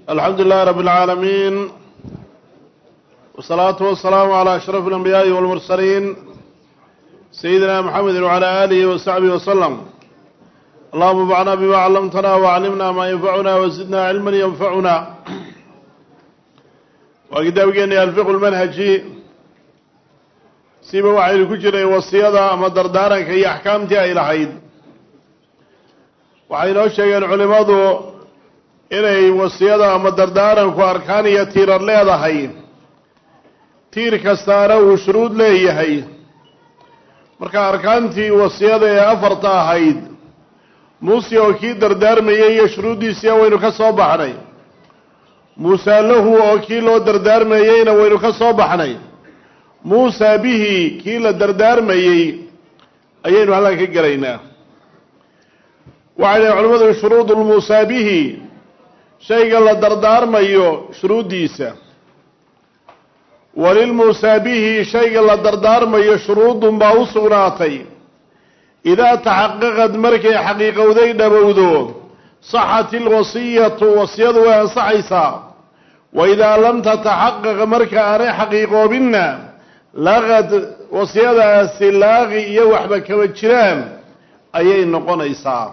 الحمد لله رب العالمين والصلاة والسلام على أشرف الأنبياء والمرسلين سيدنا محمد وعلى آله وصحبه وسلم. اللهم انفعنا بما علمتنا وعلمنا ما ينفعنا وزدنا علما ينفعنا. وكتابنا الفقه المنهجي سيبا وحي الكجرة والصيادة أما دردارا كي أحكامتها إلى حيد وحي نوشي العلماء inay wasiyada ama dardaaranku arkaan iyo tiirar leedahay tiir kastaana uu shuruud leeyahay. marka arkaantii wasiyada ee afarta ahayd muuse oo kii dardaarmayay iyo shuruuddiisii waynu ka soo baxnay, muusa lahu oo kii loo dardaarmayeyna waynu ka soo baxnay, muusa bihi kii la dardaarmayey ayaynu halkan ka gelaynaa. waxay culimadu shuruudul muusa bihi shayga la dardaarmayo shuruuddiisa, walilmuusaa bihi shayga la dardaarmayo shuruudun baa u sugnaatay idaa taxaqaqad markay xaqiiqowday dhabowdo saxat ilwasiyatu wasiyadu way ansaxaysaa, wa idaa lam tataxaqaq marka aanay xaqiiqoobinna laqad wasiyadaasi laaqi iyo waxba kaba jiraan ayay noqonaysaa.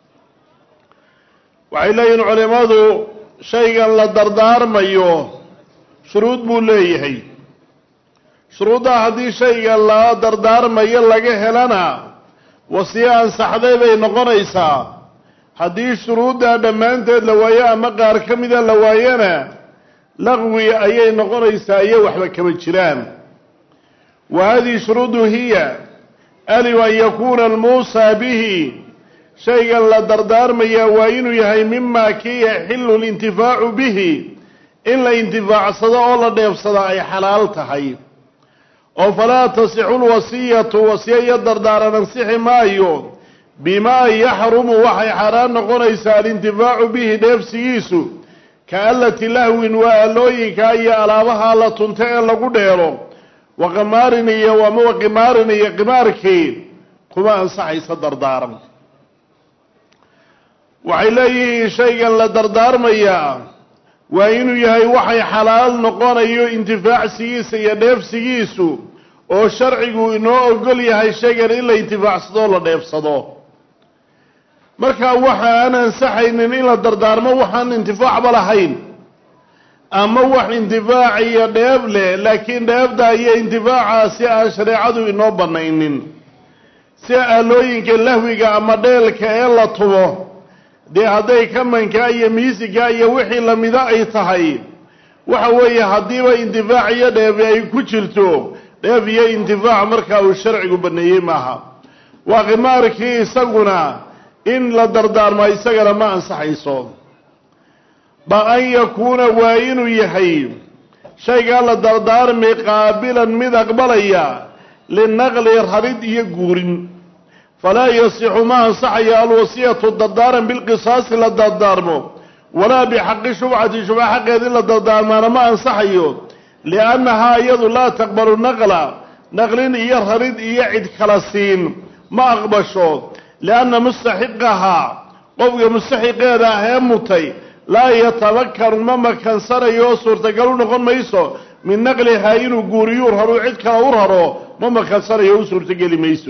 waxay leeyihin culimadu shaygan la dardaarmayo shuruud buu leeyahay. shuruuddaa haddii shayga la dardaarmayo laga helana wasiyo ansaxday bay noqonaysaa. haddii shuruuddaa dhammaanteed la waayo ama qaar ka mida la waayana laqwi ayay noqonaysaa iyo waxba kama jiraan. wa hadihi shuruudu hiya aliw an yakuuna almuusaa bihi shaygan la dardaarmayaa waa inuu yahay mimaa kii yaxilu alintifaacu bihi in la intifaacsado oo la dheefsado ay xalaal tahay. oo falaa tasixu lwasiyatu wasiya iyo dardaaran ansixi maayo bimaa yaxrumu waxay xaaraan noqonaysaa alintifaacu bihi dheefsigiisu ka allati lahwin waa alooyinka iyo alaabaha la tunta ee lagu dheero, waqimaarin iyo waqimaarin iyo qimaarkii kuma ansaxaysa dardaaran. waxay leeyihiin shaygan la dardaarmayaa waa inuu yahay waxay xalaal noqonayo intifaacsigiisa iyo dheefsigiisu oo sharcigu inoo ogol yahay shaygan in la intifaacsado o la dheefsado. marka waxa aan ansaxaynin in la dardaarmo waxaan intifaacba lahayn, ama wax intifaac iyo dheef leh laakiin dheefda iyo intifaacaasi aan shareecadu inoo banaynin, si aalooyinka lahwiga ama dheelka ee la tubo dee hadday kamanka iyo miisiga iyo wixii lamida ay tahay, waxa weeye haddiiba intifaac iyo dheefi ay ku jirto dheef iyo intifaac markaa uu sharcigu baneeyey maaha. waa qimaarkii isaguna in la dardaarmo isagana ma ansaxayso. ba an yakuuna waa inuu yahay shaygaa la dardaarmi qaabilan mid aqbalaya linaqli rarid iyo guurin. falaa yasixu ma ansaxayo alwasiyatu dardaaran bilqisaasi la dardaarmo, walaa bixaqi shubcati shubca xaqeed in la dardaarmaana ma ansaxayo, liannahaa iyadu laa taqbalu naqla naqlin iyo rarid iyo cid kala siin ma aqbasho, lianna mustaxiqahaa qofka mustaxiqeeda ah ee mutay laa yatabakaru ma makansanayo oo suurtagal u noqon mayso min naqlihaa inuu guuriyuu raro cid kale u raro ma makansanayo u suurtageli mayso.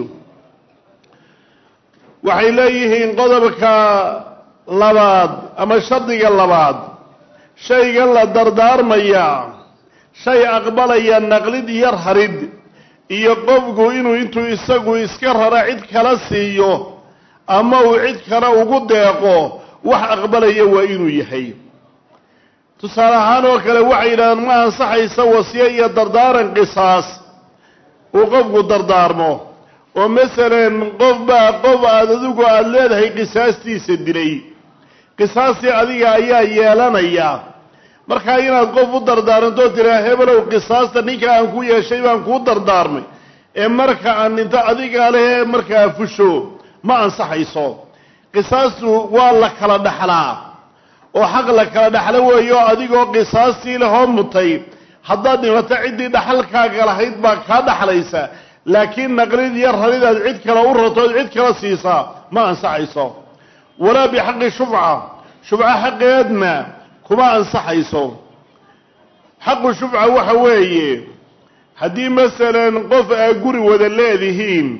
waxay leeyihiin qodobka labaad ama shardiga labaad shaygan la dardaarmayaa shay aqbalaya naqlid iyo rarid iyo qofku inuu intuu isagu iska rara cid kala siiyo ama uu cid kale ugu deeqo wax aqbalaya waa inuu yahay. tusaale ahaan oo kale waxay yidhahdeen ma ansaxaysa wasiye iyo dardaaran qisaas uu qofku dardaarmo. oo masalan qof aad adigu aada leedahay qisaastiisa dilay, qisaastii adiga ayaa yeelanaya. markaa inaad qof u dardaaranto tiraa hebelow qisaasta ninka aan ku yeeshay baan kuu dardaarmay ee marka aan inta adiga leh markaa fusho ma ansaxayso. qisaastu waa la kala dhaxlaa oo xaq la kala dhaxlo weeyo adigoo qisaastii lehoo mutay haddaad dhimato ciddii dhaxalkaaga lahayd baa kaa dhaxlaysa, laakiin naqlid iyo raridaad cid kale u rartood cid kala siisaa ma ansaxayso. walaa bixaqi shufca shufca xaqeedna كما أنصحيسو حق الشفعة وحوي هدي مثلا قف أقري وذلذهين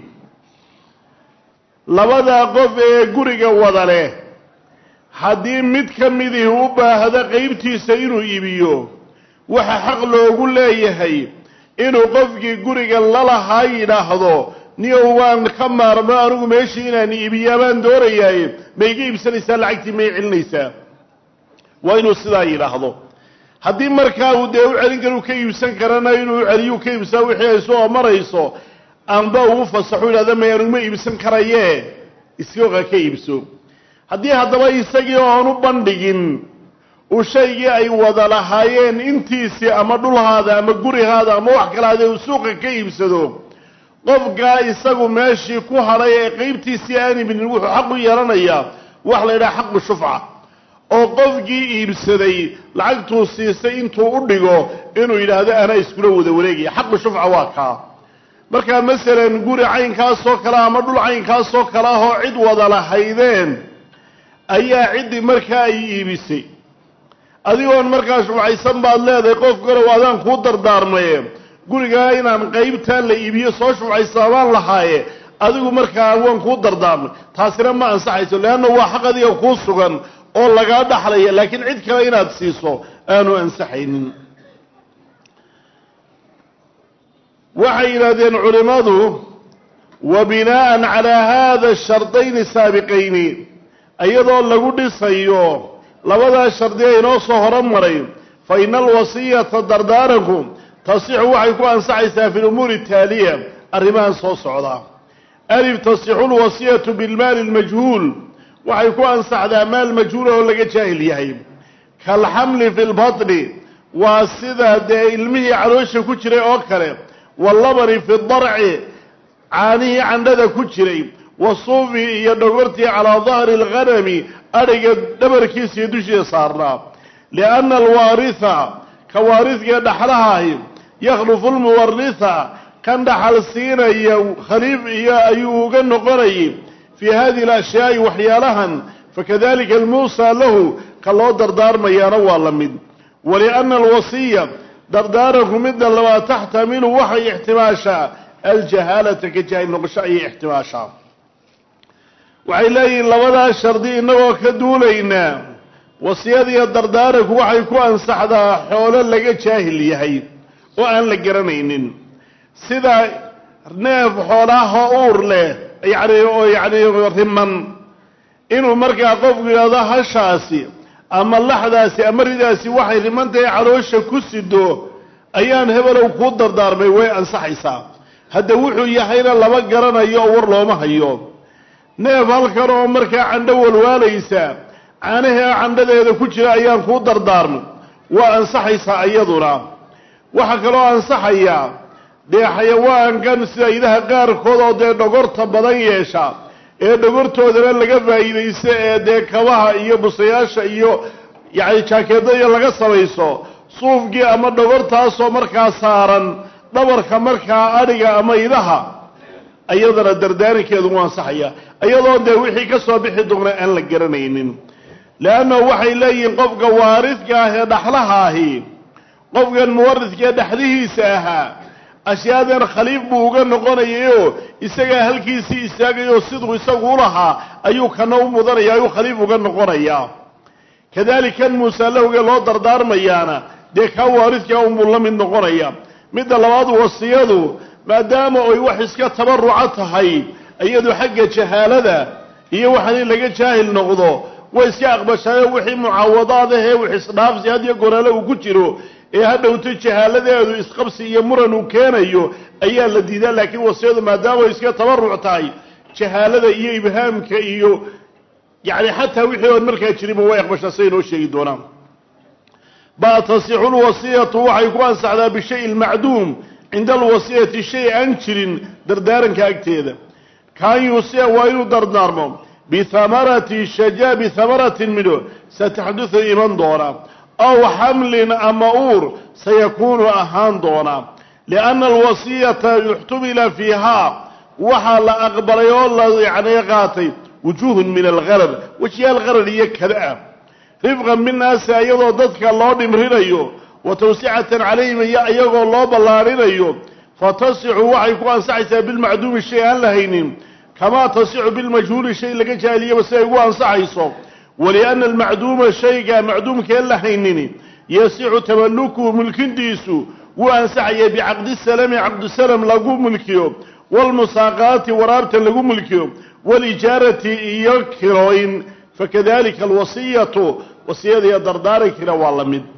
لبدا قف أقري وذله هدي متكمده وبا هذا قيبتي سينو إيبيو waxa xaq loogu leeyahay inuu qofkii guriga la lahaa yiraahdo niyo waan ka maarmo anigu meeshii inaan iibiyaan doorayay mayga iibsanaysaa lacagtii may cilinaysaa waa inuu sidaa yiraahdo haddii markaa uu dee u celin karo ka iibsan karana inuu celiyo ka iibsaa wixii ay soo marayso amba uu fasaxo ilaada ma anigu ma iibsan karayee iskooga ka iibso haddii haddaba isagii oo u bandhigin وشيء أي وضع هايين انتيسي أما دولهذا أما قري هذا أما وحكا هذا وسوق كيف سدو قفقا يساقو ماشي كوحرية قيبتي سياني من الوح حقو يرانيا وحلا إلى حق الشفعة أو قفقي إيبسدي لعقتو السيسي انتو أردقو إنو إلى هذا أنا يسكلو ذوليقي حق الشفعة واقعا marka مثلا قري عين كاسو كلا أما دول عين كاسو كلا هو عد وضع هايدين أي عد مركا إيبسي adigoon markaas waxaysan baad leedahay qof kale waadaan ku dardaarmay guriga inaan qaybta la iibiyo soo shucaysabaan lahaaye adigu markaa waan ku dardaarmay taasina ma ansaxayso leena waa xaq adiga ku sugan oo laga dhaxlay laakiin cid kale inaad siiso aanu ansaxaynin waxay yiraahdeen culimadu وبناء على هذا الشرطين السابقين ayadoo lagu dhisayo لبدا شرطيه inoo soo horumaray فإن الوصية درداركم تصح waxay ku ansaxaysaa في الأمور التالية arrimahan soo socda ألف تصح الوصية بالمال المجهول waxay ku ansaxdaa maal majhuul oo laga jaahil yahay كالحمل في البطن واسدا de ilmihi caloosha ku jiray oo kale واللبن في الضرع caanihi candhada ku jiray وصوفي iyo dhogortii على ظهر الغنم أرجع دبركيس يدوشي صارنا لأن الوارثة كوارث يدحلها يخلف المورثة كان دحل السين خليف أيوغن قري في هذه الأشياء وحيالها فكذلك الموصى له كالله دردار ما ينوى لمن ولأن الوصية درداركم مدى لما تحتمل وحي احتماشا الجهالة كجاهل نقشأي احتماشا وعلي لولا شردي إنه كدولينا وصيادي الدردارك وحي كو أنصحدا حولا لغا جاهل يهي وأن لقرنين سيدا نيف حولاها أور له يعني رمان إنه مركا قفق هذا هشاسي أما اللحظاسي أما رداسي وحي رمان تي عروشة كسدو أيان هبلو كو الدردار بيوي أنصحيسا هذا وحو يحينا لما قرنا يأور لوما هيو neef halkan oo markaa candho walwaalaysa caanaha candhadeeda ku jira ayaan ku dardaarmo waa ansaxaysaa iyaduna waxa kale oo ansaxaya de xayawaankan sida idaha qaarkood oo de dhogorta badan yeesha ee dhogortoodana laga faa'iideysto ee de kabaha iyo busayaasha iyo yaani jaakeedada laga samayso suufkii ama dhogortaas oo markaa saaran dhabarka markaa adhiga ama idaha ayadana dardaarkeedu waan saxaya ayadoo de wixii ka soo bixi doona aan la garanaynin laana waxay leeyihiin qofka waaridka ah ee dhaxlaha ahi qofkan muwaridka dhaxlihiisa aha ashiyaadan khaliif buu uga noqonayo isaga halkiisii istaagayo sidoo isagu lahaa ayuu kana u mudanaya ayuu khaliif uga noqonaya kadalika musalawga loo dardaarmayana de ka waaridka uu la mid noqonaya mid labaad wasiyadu maadaama ay wax iska tabaruca tahay ayadu xagga jahaalada iyo waxaan laga jaahil noqdo way iska aqbashay wixii mucaawadaad ah ee wixii isdhaafsi hadiyo goraale uu ku jiro ee hadhowto jahaaladeedu isqabsi iyo muran uu keenayo ayaa la diidaa laakiin wasiyadu maadaama ay iska tabaruc tahay jahaalada iyo ibhaamka iyo yaani hatta wixii oo markaa jirimo way aqbashay inoo sheegi doonaan ba tasixu alwasiyatu waxay ku ansaxdaa bi shay al-ma'dum عند الوصية شيء أنشر دردارن كأكتيدا كان يوصي وإنه دردارمو بثمرة الشجاع بثمرة منه ستحدث إيمان دورا أو حمل أمور سيكون أهان دورا لأن الوصية يحتمل فيها وحال أقبل يولى يعني غاتي وجوه من الغرر وشياء الغرر هي كذا rifqan binnaasi ayadoo dadka loo dhimrinayo wa tawsicatan calayhim iyagoo loo ballaarinayo fatasixu waxay ku ansaxaysaa bilmacduumi shay aan la haynin kamaa tasixu bilmajhuuli shay laga jaahiliyaba si ay ugu ansaxayso walianna almacduuma shayga macduumkeen la haynini yasixu tamallukuhu mulkintiisu wuu ansaxaya bicaqdi salami caqdusalam lagu mulkiyo waalmusaaqaati waraabta lagu mulkiyo waalijaarati iyo kirooyin fakadalika alwasiyatu wasiyadiiyo dardaarankina waa la mid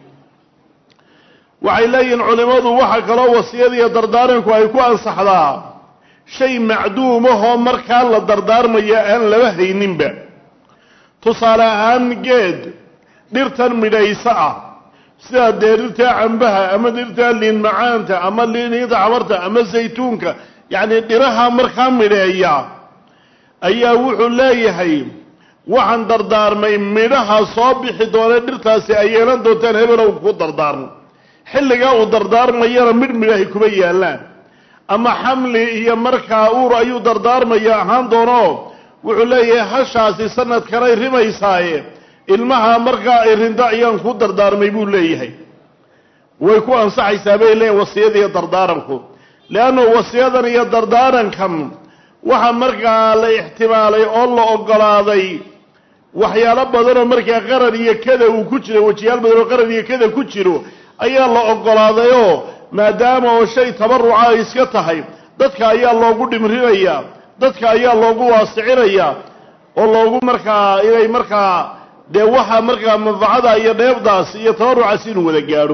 waxay leeyihiin culimmadu waxa kaloo wasiyadiiyo dardaaranku ay ku ansaxdaa shay macduumahoo markaa la dardaarmaya aan laba hayninba tusaale ahaan geed dhirtan midhaysa ah sida dee dhirtaa cambaha ama dhirtaa liin macaanta ama liinida camarta ama saytuunka yacni dhiraha markaa midheeya ayaa wuxuu leeyahay waxaan dardaarmay midhaha soo bixi doona dhirtaasi ay yeelan doontaan hebelow ku dardaarmo xilligaa uu dardaarmayana midhahi kuma yaallaan ama xamli iyo markaa uur ayuu dardaarmaya ahaan doono wuxuu leeyahay hashaasi sanadkanay rimaysaaye ilmaha markaa ay rinda ayaan ku dardaarmay buu leeyahay way ku ansaxaysaa bay leeyihin wasiyada iyo dardaaranku leannu wasiyadan iyo dardaarankan waxa markaa la ixtimaalay oo la ogolaaday waxyaalo badanoo markaa qaran iyo kada uu ku jiro wajiyaal badan oo qaran iyo kada ku jiro ayaa la ogolaadayoo maadaama oo shay tabaruca ay iska tahay dadka ayaa loogu dhimrinayaa dadka ayaa loogu waasicinayaa oo loogu markaa inay markaa dee waxa markaa manfacada iyo dheebdaas iyo tabarucaas inuu wada gaadho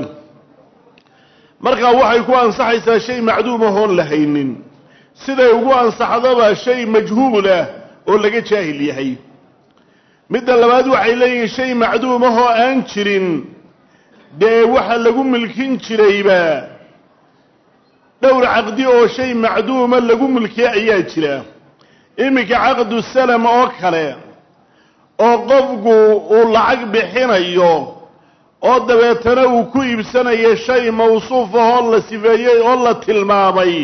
markaa waxay ku ansaxaysaa shay macduum ahoon la haynin siday ugu ansaxdaba shay majhuul ah oo laga jaahil yahay midda labaad waxay leeyihiin shay macduum ahoo aan jirin dee waxa lagu milkin jirayba dhowr caqdi oo shay macduuma lagu milkiya ayaa jira iminka caqdu salam oo kale oo qofku uu lacag bixinayo oo dabeetana uu ku iibsanayo shay mawsuuf ahoo la sifeeyey oo la tilmaamay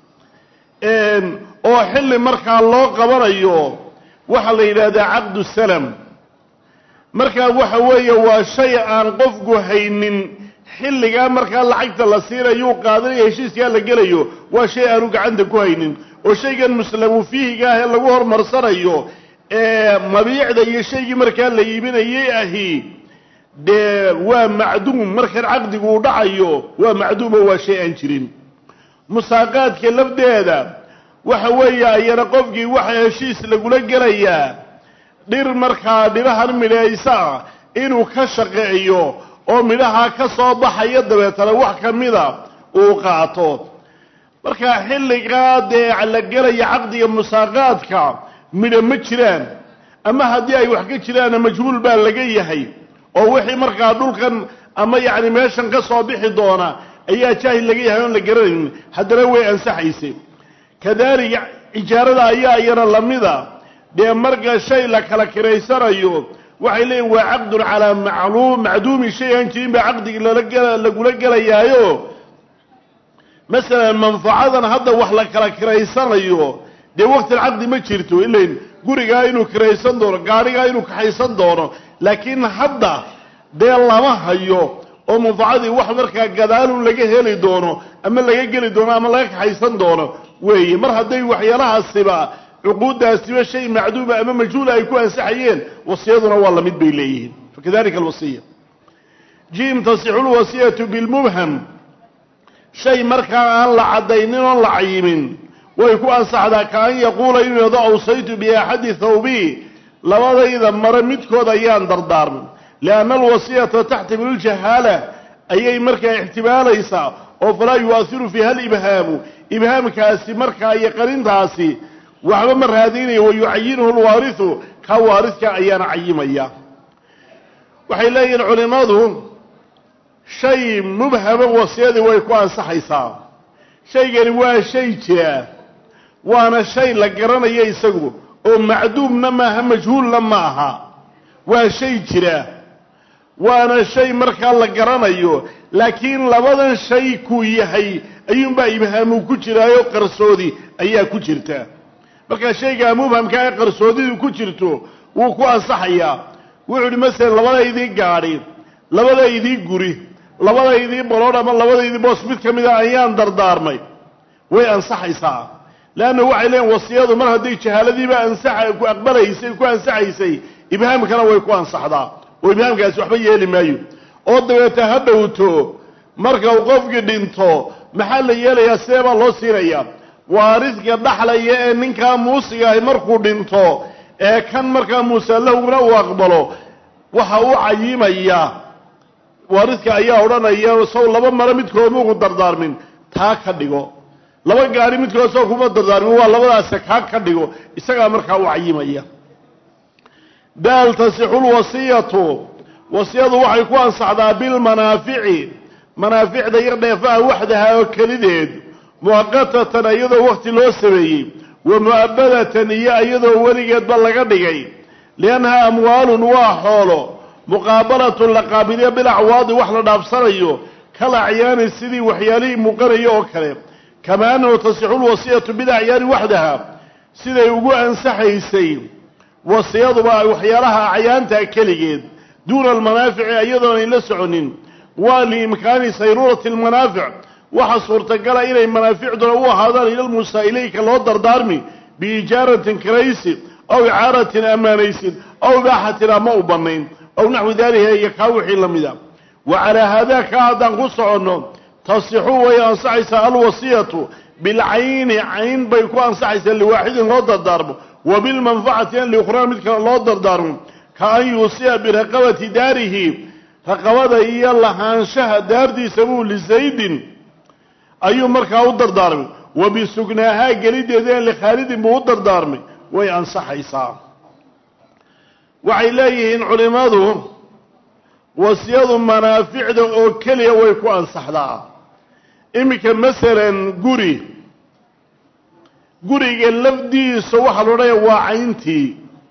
oo xilli markaa loo qabanayo waxaa la yidhaahdaa caqdu salam markaa waxa weeye waa shay aan qofku haynin xilligaa markaa lacagta la siinayuu qaadanayo heshiiskaa la gelayo waa shay aanu gacanta ku haynin oo shaygan muslamu fiihiga ah ee lagu hormarsanayo ee mabiicda iyo shaygii markaa la iibinayay ahi dee waa macduum markan caqdigu uu dhacayo waa macduumo waa shay aan jirin musaaqaadka lafdeeda waxa weeye ayana qofkii waxa heshiis lagula gelayaa dhir markaa dhirahan midhaysa ah inuu ka shaqeeyo oo midhaha ka soo baxaya dabeetana wax ka mida uu qaato markaa xilligaa dee la gelaya caqdiga musaaqaadka midho ma jiraan ama haddii ay wax ka jiraanna majhuul baa laga yahay oo wixii markaa dhulkan ama yacni meeshan ka soo bixi doona ayaa jaahil laga yahay oon la garanaynin haddana way ansaxaysay kadaalika ijaarada ayaa iyana lamida dee marka shay la kala kiraysanayo waxay leeyihin waa caqdun calaa macduumi shay aan jirin baa caqdigi lagula gelayaayo masalan manfacadan hadda wax la kala kiraysanayo dee waqtil caqdi ma jirto ilain gurigaa inuu kiraysan doono gaadhigaa inuu kaxaysan doono laakiin hadda dee lama hayo oo manfacadii wax markaa gadaalun laga heli doono ama laga geli doono ama laga kaxaysan doono weeye mar hadday waxyaalahaasiba cuquuddaasiba shay macduuma ama majhuula ay ku ansaxayeen wasiyaduna waa lamid bay leeyihiin fakadalika alwasiya jim tasixu lwasiyatu bilmubham shay markaa aan la caddaynin oon la cayimin way ku ansaxdaa ka an yaquula inuu yado awsaytu biaxadi thawbii labadayda mare midkood ayaan dardaarmay lianna alwasiyata taxtamilu ljahaala ayay markaa ixtimaalaysaa oo falaa yu'ahiru fiiha alibhaamu ibhaamkaasi markaa iyo qarintaasi waxba ma raadinayo wayucayinuhu lwaarisu ka waaridka ayaana cayimaya waxay leeyihiin culimmadu shay mubhama wasiyadii way ku ansaxaysaa shaygani waa shay jira waana shay la garanayo isagu oo macduumna maaha majhuulna ma aha waa shay jira waana shay markaa la garanayo laakiin labadan shay kuu yahay ayuunbaa ibhaamu ku jiraayo qarsoodi ayaa ku jirta markaa shaygaa mubhamka ee qarsoodidu ku jirto wuu ku ansaxayaa wuxuu مثلا labadaydii gaari labadaydii guri labadaydii balood ama labadaydii boos mid kamida ayaan dardaarmay way ansaxaysaa laana waxay leen wasiyadu mar haday jahaaladiiba ansaxay ku ansaxaysay ibhaamkana way ku ansaxdaa oo ibhaamkaas waxba yeeli maayo oo dabeeta hadhowto marka uu qofkii dhinto maxaa la yeelayaa seeba loo siinayaa waaridka dhaxlaya ee ninka muusiga ay markuu dhinto ee kan marka muusallahuna uu aqbalo waxa uu cayimaya waaridka ayaa oranaya soo laba mara midkood ugu dardaarmin taa ka dhigo laba gaari midkood soo kuma dardaarmin waa labadaas ka dhigo isaga marka uu cayimaya daal tasixul wasiyatu wasiyadu waxay ku ansaxdaa bil manaafici manaaficda iyo dheefaha waxdaha oo kalideed muaqatatan iyadoo waqti loo sameeyay wa mu'abbadatan iyo iyadoo weligeedba laga dhigay lianha amwaalun waa xoolo muqaabalatu laqaabiliya bil acwaadi wax la dhaafsanayo kala ciyaani sidii waxyaalihii muuqanayo oo kale kama annahu tasixul wasiyatu bil acyaani waxdaha siday ugu ansaxaysay wasiyaduba waxyaalaha acyaanta keligeed duuna almanaafici iyadoon ay la soconin waa liimkaani sayrurati almanaafic waxa suurtagala inay manaaficduna u ahaadaan ila lmusaa'ilayka loo dardaarmi biijaaratin kiraysi aw icaaratin ammaanaysin aw ibaaxatin ama u bannayn aw naxwi daalika iyo kaa wixii la mida wa calaa haadaa ka haddaan ku soconno tasixu way ansaxaysaa alwasiyatu bilcayni cayn bay ku ansaxaysaa liwaaxidin loo dardaarmo wa bilmanfacati an liukhraa mid kale loo dardaarmo ka an yuusiya biraqabati daarihi raqabada iyo lahaanshaha daardiisa buu lizaydin ayuu markaa u dardaarmay wa bisugnaahaa gelideeda likhaalidin buu u dardaarmay way ansaxaysaa waxay leeyihiin culimmadu wasiyadu manaaficda oo keliya way ku ansaxdaa iminka masalan guriga lafdiisa waxaa la odhanaya waa cayntii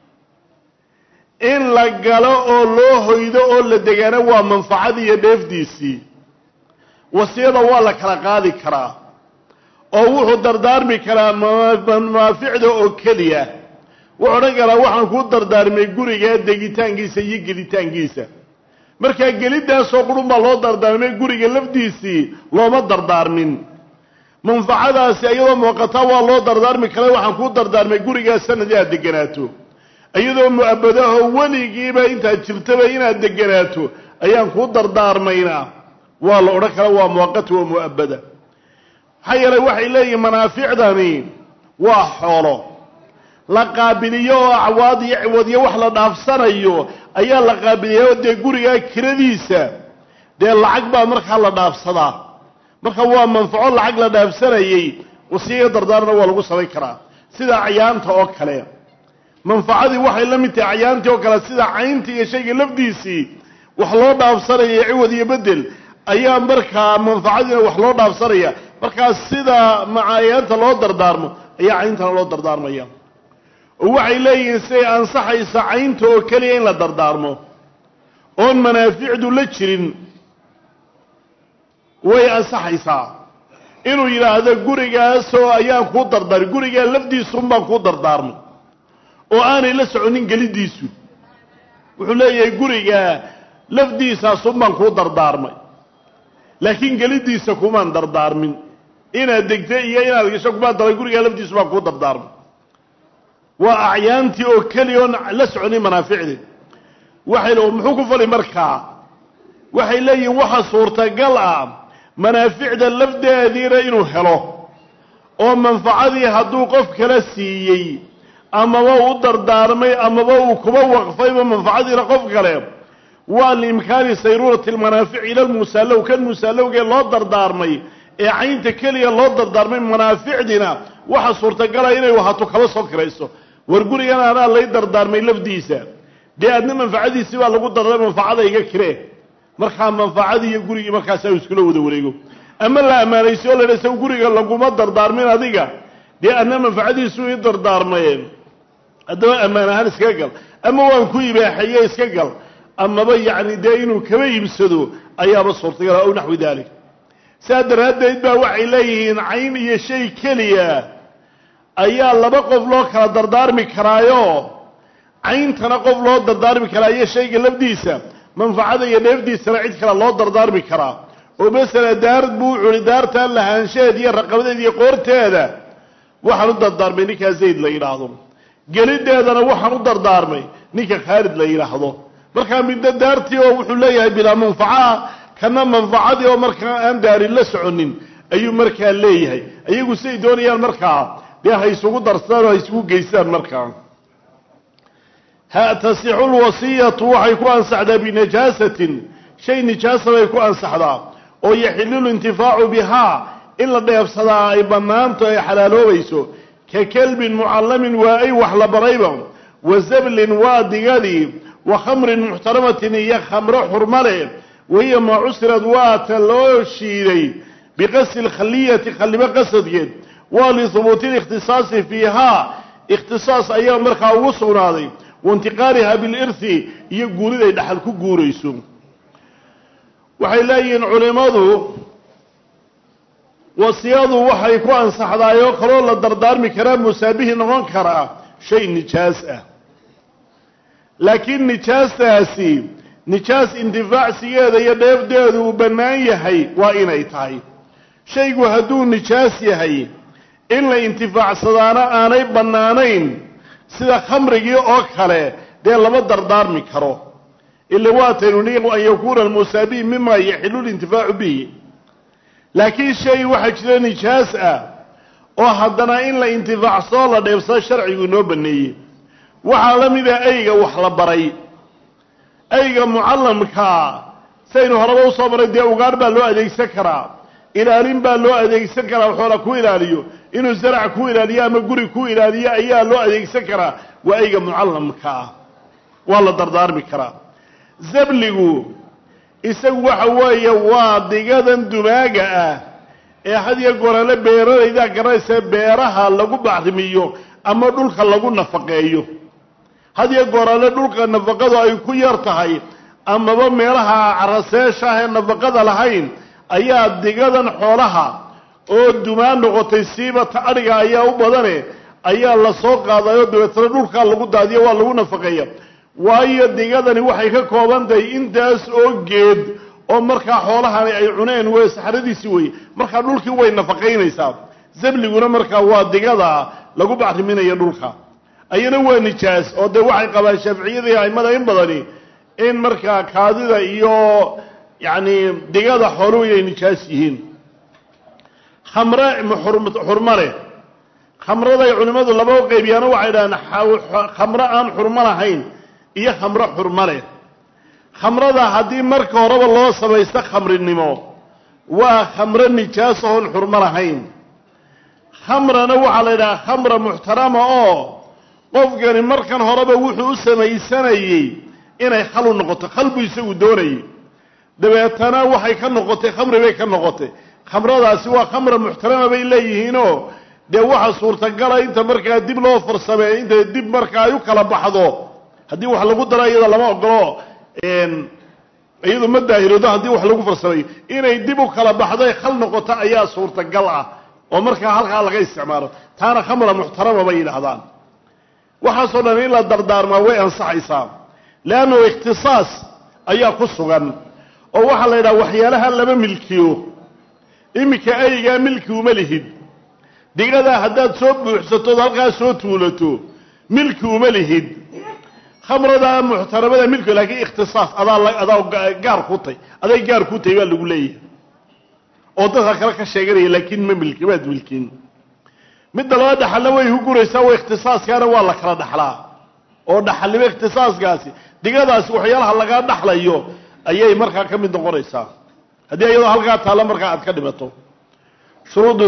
in la galo oo loo hoydo oo la degaano waa manfacadii iyo dheefdiisii wasiyada waa la kala qaadi karaa oo wuxuu dardaarmi karaa manaaficda oo keliya wuxuu odhan karaa waxaan kuu dardaarmay guriga degitaankiisa iyo gelitaankiisa markaa gelidaasoo qurun baa loo dardaarmay guriga lafdiisii looma dardaarmin manfacadaasi iyadoo muuqataa waa loo dardaarmi kara waxaan kuu dardaarmay gurigaa sanadii aad deganaato iyadoo mu'abbadaho weligiiba intaad jirtaba inaad deganaato ayaan kuu dardaarmayna waa la odhan kara waa muwaqata wa mu'abbada maxaa yeelay waxay leeyihin manaaficdani waa xoolo la qaabiliyo oo acwaad iyo ciwadyo wax la dhaafsanayo ayaa la qaabiliyaa oo dee gurigaa kiradiisa dee lacag baa markaa la dhaafsadaa marka waa manfaco lacag la dhaafsanayay wasiyo dardaarna waa lagu samayn karaa sida acyaanta oo kale manfacadii waxay la mid tahay acyaantii oo kale sida cayntii iyo shayga lafdiisii wax loo dhaafsanaya ciwad iyo bedel ayaa markaa manfacadiina wax loo dhaafsanaya markaa sida macayaanta loo dardaarmo ayaa cayntana loo dardaarmaya oo waxay leeyihiin siday ansaxaysa caynta oo keliya in la dardaarmo oon manaaficdu la jirin way ansaxaysaa inuu yidhaahdo gurigaasoo ayaan kuu dardaarmay gurigaa lafdiisuun baan kuu dardaarmay oo aanay la soconin gelidiisu wuxuu leeyahay gurigaa lafdiisaasun baan kuu dardaarmay laakiin gelidiisa kumaan dardaarmin inaad degta iyo inaad gasho kumaan daray gurigaa lafdiisu baan kuu dardaarmay waa acyaantii oo keliya oon la soconin manaaficdii muxuu ku fali markaa waxay leeyihiin waxa suurtagal ah manaaficda lafdeediina inuu helo oo manfacadii hadduu qof kala siiyey amaba u dardaarmay amaba uu kuba waqfayba manfacadiina qof kale waa liimkaani sayrurati almanaafici ila lmusaalow kan musaalowgee loo dardaarmay ee caynta keliya loo dardaarmay manaaficdiina waxa suurtagala inay wahato kaba soo kirayso war gurigan anaa lay dardaarmay lafdiisa dee adna manfacadiisii baa lagu dardaarmay manfacada iga kiree markaa manfacadii iyo gurigii markaasaa iskula wada wareego ama la ammaanaysi oo la dhasa guriga laguma dardaarmin adiga dee adna manfacadiisu ii dardaarmayeen haddaba ammaan ahaan iskaga gal ama waan ku ibaaxaye iska gal amaba yacni dee inuu kaba iibsado ayaaba suurtagala ow naxwi daalik saa daraaddeed baa waxay leeyihiin cayn iyo shay keliya ayaa laba qof loo kala dardaarmi karaayo cayntana qof loo dardaarmi karaa iyo shayga lafdiisa manfacada iyo dheefdiisana cid kale loo dardaarmi karaa oo masala daar buu cuni daartaa lahaansheed iyo raqabadeed iyo qoorteeda waxaan u dardaarmay ninkaa zayd la yidhaahdo gelideedana waxaan u dardaarmay ninka khaalid la yidhaahdo markaa midna daartii oo wuxuu leeyahay bilaa manfaca kana manfacadii oo markaa aan daarin la soconin ayuu markaa leeyahay ayagu siday doonayaan markaa dee ha isugu darsadaan oo ha isugu geystaan markaa tasixu lwasiyatu waxay ku ansaxdaa binajaasatin shay nijaasa bay ku ansaxdaa oo yaxilu lintifaacu bihaa in la dheefsadaa ay bannaanto ay xalaaloobayso ka kelbin mucallamin waa ay wax la barayba wa zablin waa digadii wa khamrin muxtaramatin iyo khamro xurmale wahiya maa cusirad waa ta loo shiiday biqasdi lkhalliyati khallimo qasadkeed waa lihubuuti likhtisaasi fiihaa ikhtisaas ayaa markaa ugu sugnaaday waintiqaaliha bilirhi iyo guuriday dhaxal ku guurayso waxay leeyihiin culimmadu wasiyadu waxay ku ansaxdaayoo kaloo la dardaarmi karaa musaabihi noqon karaa shay nijaas ah laakiin nijaastaasi nijaas intifaacsigeeda iyo dheefdeedu uu bannaan yahay waa inay tahay shaygu hadduu nijaas yahay in la intifaacsadaana aanay bannaanayn sida khamrigii oo kale dee lama dardaarmi karo ila waataynu niiqu an yakuuna almusaabihi mima yaxilu lintifaacu bihi laakiin shay waxaa jira nijaas ah oo haddana in la intifaacsado la dheebsado sharcigu inoo baneeyey waxaa la mida ayga wax la baray ayga mucallamkaa saynu horeba usoo maray dee ugaar baa loo adeegsan karaa ilaalin baa loo adeegsan karaa xoola ku ilaaliyo inuu zarac ku ilaaliyo ama guri ku ilaaliyo ayaa loo adeegsan karaa waa ayga mucallamkaa waa la dardaarmi karaa zabligu isagu waxa weeye waa digadan dumaaga ah ee had iyo goorale beeralaydaa garanaysa beeraha lagu bacrimiyo ama dhulka lagu nafaqeeyo had iyo goorale dhulka nafaqadu ay ku yar tahay amaba meelaha caraseesha ah ee nafaqada lahayn ayaa digadan xoolaha oo dumaan noqotay siibata adhiga ayaa u badane ayaa la soo qaadayo dabeetana dhulkaa lagu daadiyo waa lagu nafaqeeya waayo digadani waxay ka kooban tahay intaas oo geed oo markaa xoolahani ay cuneen wey saxaradiisi wey markaa dhulkii way nafaqaynaysaa zabliguna markaa waa digada lagu bacriminayo dhulka ayana waa nijaas oo dee waxay qabaan shaaficiyada iyo aimada in badani in markaa kaadida iyo yacni digada xooluhu inay nijaas yihiin khamre xurmo leh khamraday culimmadu laba u qaybiyaano waxay dhahaan khamro aan xurmo lahayn iyo khamro xurmo leh khamrada haddii marka horeba loo samaysto khamrinimo waa khamro nijaas oon xurmo lahayn khamrana waxaa la yidhahaa khamra muxtarama oo qofkani markan horeba wuxuu u samaysanayey inay khal u noqoto khal buu isagu doonayey dabeetana waxay ka noqotay khamri bay ka noqotay khamradaasi waa khamra muxtarama bay leeyihiinoo dee waxa suurtagala inta markaa dib loo farsameeyo inta dib markaa ay u kala baxdo haddii wax lagu daro iyada lama ogolo iyadu ma daahiroodo haddii wax lagu farsameeyo inay dib u kala baxdo ay khal noqoto ayaa suurtagal ah oo markaa halkaa laga isticmaalo taana khamra muxtarama bay yidhaahdaan waxaasoo dhan in la dardaarmaa way ansaxaysaa leannu ikhtisaas ayaa ku sugan oo waxaa la yidhaha waxyaalaha lama milkiyo iminka aygaa milki uma lihid digadaa haddaad soo buuxsatood halkaa soo tuulato milki uma lihid khamrada muxtaramada milki laakiin ikhtisaas adaa gaar ku tay aday gaar ku tay baa lagu leeyahay oo dadka kale ka sheeganaya laakiin ma milki maad milkin midda laba dhaxalna way ku guraysaa waa ikhtisaaskaana waa la kala dhaxlaa oo dhaxalnimo ikhtisaaskaasi digadaasi waxyaalaha laga dhaxlayo ayay markaa ka mid noqonaysaa haddii iyadoo halkaa taalla markaa aad ka dhimato shuruudu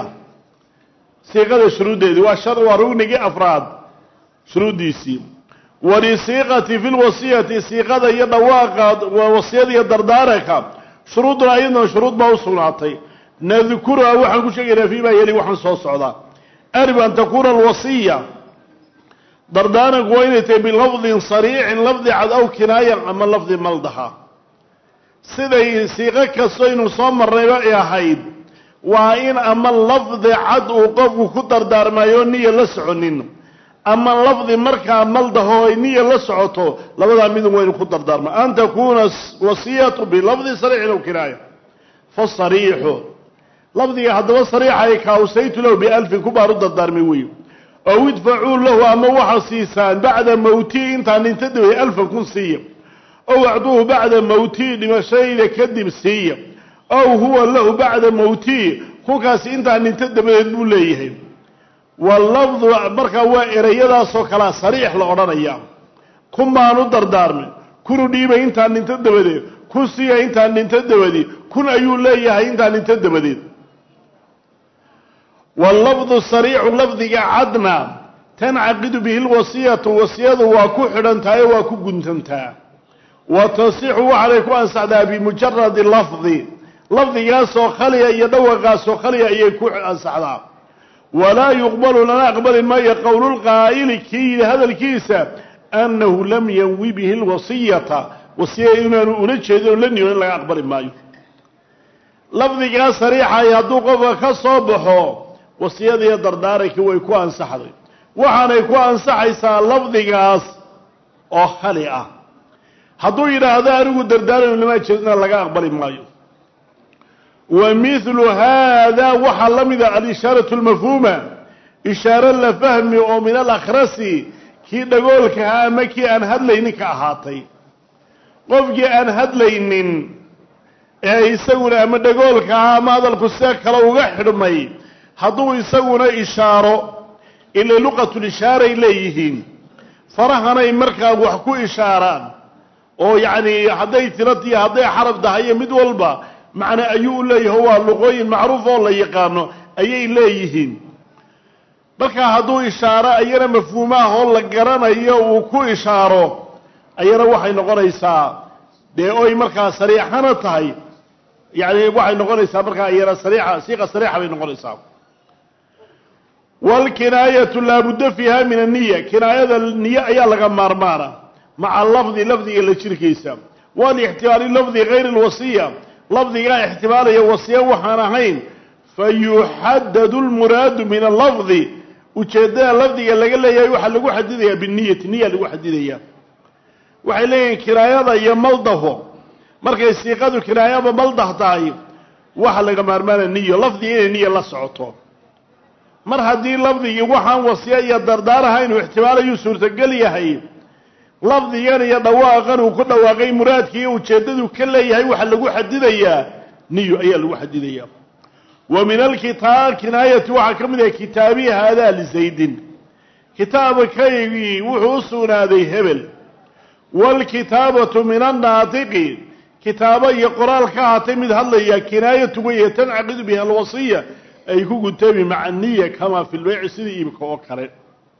siiqada shuruuddeedii waa rugnigii afraad shuruuddiisii walisiiqati fi lwasiyati siiqada iyo dhawaaqa wasiyada iyo dardaaranka shuruuduna ayadna shuruud baa u sugnaatay nadkuruha waxaan ku sheegaynaa fiimaa yeli waxaan soo socdaa arib an takuuna alwasiya dardaaranku waa inay tahay bilafdin sariicin lafdi cad aw kinaayan ama lafdi maldaha siday siiqo kastoynu soo marnayba ay ahayd waa in ama lafdi cad uu qofku ku dardaarmaayo niya la soconin أما اللفظ مركا ملده نية لسعته لبدا مدن وين كدر دارما أن تكون وصية بلفظ صريح أو كناية فالصريح لفظي هذا صريح أي كاوسيت له ب1000 كبار ضد الدارمي أو يدفعون له أما وحصيسان بعد موتي انت أن ينتدوي 1000 كن سيء أو وعدوه بعد موتي لما شيء كذب سيء أو هو له بعد موتي كوكاس انت أن ينتدوي ليه واللفظ مركا وإريادا سوكلا صريح لغرانيا كما ندر دارمي كنو ديبا انت أن ينتدوي كن سيء انت أن ينتدوي كن أيو ليه انت أن ينتدوي واللفظ الصريح اللفظ عدنا تنعقد به الوصية وصية وكحرنتها وكقنتنتها وتصيح وعليك أنسعدها بمجرد اللفظ لفظ ياسو خليا يدوى غاسو خليا يكوح أنسعدها ولا يقبل لنا أقبل ما يقول القائل كي هذا الكيسة أنه لم ينوي به الوصية وصية ينشهد لن ينوي لنا أقبل ما لفظ صريحة يدوق فكصبحه وصيادة دردارك ويكو أنسحضي وحانا يكو أنسحيسا لفظيقاس أو خليئة حدو إلى هذا أرغو دردارك لما يتشدنا لك أقبل مايو ومثل هذا وحلم إذا الإشارة المفهومة إشارة لفهم ومن الأخرسي كي نقولك هامكي أن هدلينك أحاطي قفك أن هدلينين يساقون أما نقولك هذا الكساك لو غحر مي hadduu isaguna ishaaro ila luqatu ishaara ilayhiin farahanay markaa wax ku ishaaraan oo yaani haday tirati haday xaraf dahaye mid walba macna ayuu leeyahay waa luqooyin macruuf oo la yaqaano ayay leeyihiin marka hadduu ishaaro ayana mafhuumaha oo la garanayo uu ku ishaaro ayana waxay noqonaysaa de oo markaa sariixana tahay yaani waxay noqonaysaa markaa ayana sariixa siiqa sariixa bay noqonaysaa والكناية لا بد فيها من النية كناية النية أيها لغا مارمارة مع اللفظ لفظي إلى الشركيسة والاحتمال اللفظي غير الوصية لفظي غير احتمال هي وصية وحانهين فيحدد المراد من اللفظ وشهدها اللفظي اللي قال لي يوحى لغو حديدها بالنية النية لغو حديدها وحيلين كناية هي ملضه مركز السيقاد كناية ملضه طايب وحى لغا مارمارة النية لفظي إلى النية لا سعطه mar haddii lafdigii waxaan wasiya iyo dardaaraha inuu ixtimaalayo suurtagal yahay lafdigan iyo dhawaaqan uu ku dhawaaqay muraadkii iyo ujeedadu ka leeyahay waxa lagu xadidayaa niyo ayaa lagu xadidayaa wa min alkitab kinayatu waxa kamid ah kitaabi hada li zaydin kitaabkaygi wuxuu sugnaaday hebel wal kitabatu min an-naatiqi kitaaba iyo qoraalka hatay mid hadlaya kinayatu way tanaqid biha al-wasiyya أي كوكو تابي مع النية كما في البيع سيدي إبكا وكري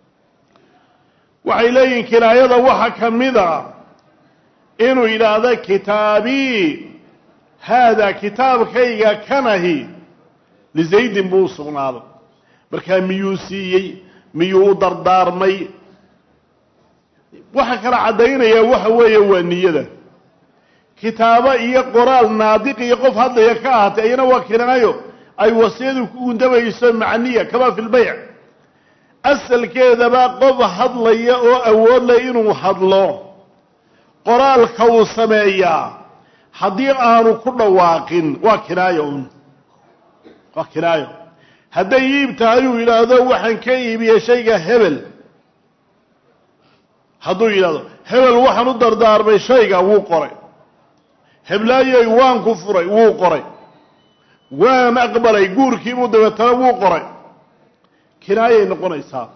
وحيلين كناية وحا كمدا إنو إلى هذا كتابي هذا كتاب كيغا كنهي لزيد بوصغن هذا بركا ميوسي ميو دردار مي وحا كرا عدين يا وحا ويا النية ده كتابة إيا قرال نادق يقف هذا يكاهت أين وكنايو أي وصيده كون دبا يسمى عنية كما في البيع أسأل كذا بقى قف حضلي أو أول إنه حضله قرال كو سمايا حديق آنو كل واقن وكناية هذا يبتعيو إلى هذا وحن كيب يشيق هبل هذا إلى هذا هبل وحن الدردار بيشيق وقري هبلاي وان كفري وقري وان أقبل يقول كيمو دبتنا وقري كناية نقونيسا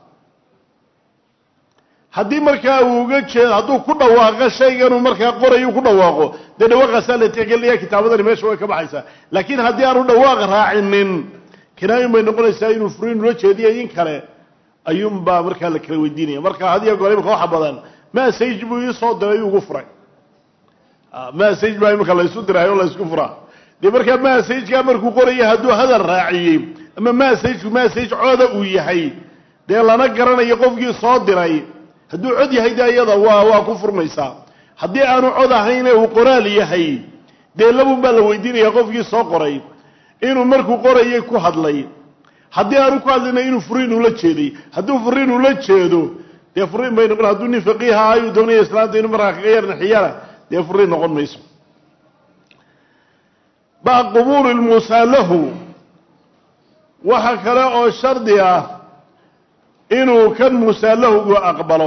haddii markaa uu uga jeedo hadduu ku dhawaaqo shaygan uu markaa qorayo ku dhawaaqo de dhawaaqaasa la tixgeliya kitaabadani meesha way ka baxaysaa laakiin haddii aanu dhawaaq raacinin kinaayo may noqonaysaa inuu furiin loo jeediyo in kale ayuunbaa markaa la kala weydiinaya marka hadiya goor imika waxa badan message buu ii soo diray ugu furay message baa imika la isu diray oo la isku furaa de markaa message-ka markuu qorayo hadduu hadal raaciyey ama message cooda uu yahay dee lana garanayo qofkii soo diray hadduu cod yahay iyada waa ku furmaysaa haddii aanu cod ahayn uu qoraal yahay dee labun baa la weydiinaya qofkii soo qoray inuu markuu qorayay ku hadlay haddii aanu ku hadlinay inuu furiin ula jeeday hadduu furiin ula jeedo dee furiin bay noqon hadduu nin faqiiha ayuu doonaya islaanta inuu markaa kaga yar nixiyana dee furiin noqon mayso baa qubuulu lmuusaa lahu waxa kale oo shardi ah inuu kan muusaa lahugu aqbalo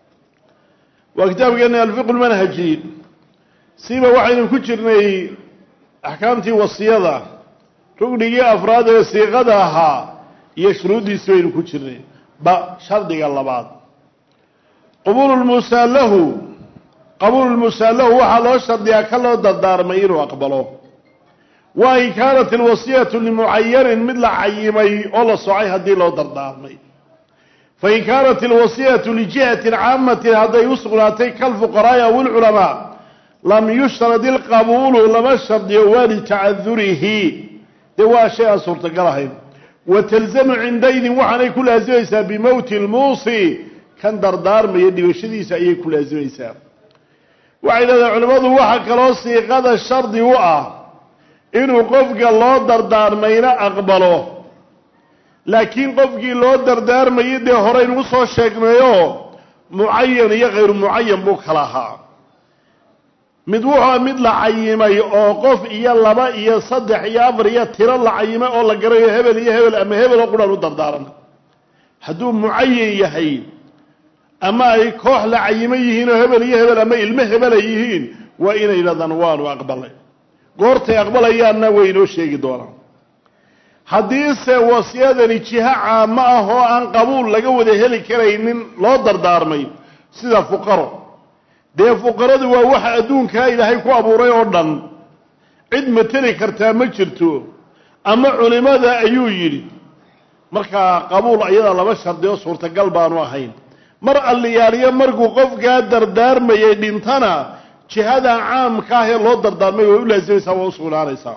waa kitaabkeena alfiqu lmanhaji siba waxaynu ku jirnay axkaamtii wasiyada rughnigii afraad ee siiqada ahaa iyo shuruuddiisii baynu ku jirnay ba shardiga labaad qabuulu lmuusaa lahu waxaa loo shardiyaa ka loo dardaarmay inuu aqbalo wa in kaanat alwasiyatu limucayanin mid la cayimay oo la socay haddii loo dardaarmay fain kaanat alwasiyatu lijihatin caamatin hadday u sugnaatay kalfuqaraa'i aw ilculamaa lam yushrad ilqabuulu lama shardiyo waa litacadurihi dee waa shay aan suurtagal ahayn wa talzamu cindaydin waxaanay ku laasimaysaa bimowti lmuusi kan dardaarmaya dhimashadiisa ayay ku laasimaysaa waxay leedahay culimmadu waxa kaloo siiqada shardi u ah inuu qofka loo dardaarmayna aqbalo laakiin qofkii loo dardaarmayay dee horeynu soo sheegnayoo mucayan iyo hayru mucayan buu kala ahaa mid wuxuu mid la cayimay oo qof iyo laba iyo saddex iyo afar iyo tiro la cayimay oo la garayo hebel iyo hebel ama hebel oo quraan u dardaaran hadduu mucayan yahay ama ay koox la cayimay yihiin oo hebel iyo hebel ama ilmo hebel ay yihiin waa inay yidhahdaan waanu aqbalay goortay aqbalayaanna way inoo sheegi doonaan haddiise wasiyadani jiho caamo ah oo aan qabuul laga wada heli karaynin loo dardaarmay sida fuqaro dee fuqaradu waa waxa adduunkaa ilaahay ku abuuray oo dhan cid mateli kartaa ma jirto ama culimada ayuu yidhi markaa qabuul ayada laba shardi oo suurtagal baanu ahayn mar alliyaaliyo markuu qofkaa dardaarmayay dhintana jihada caamka ah ee loo dardaarmay way u laasimaysaa waa u sugnaanaysaa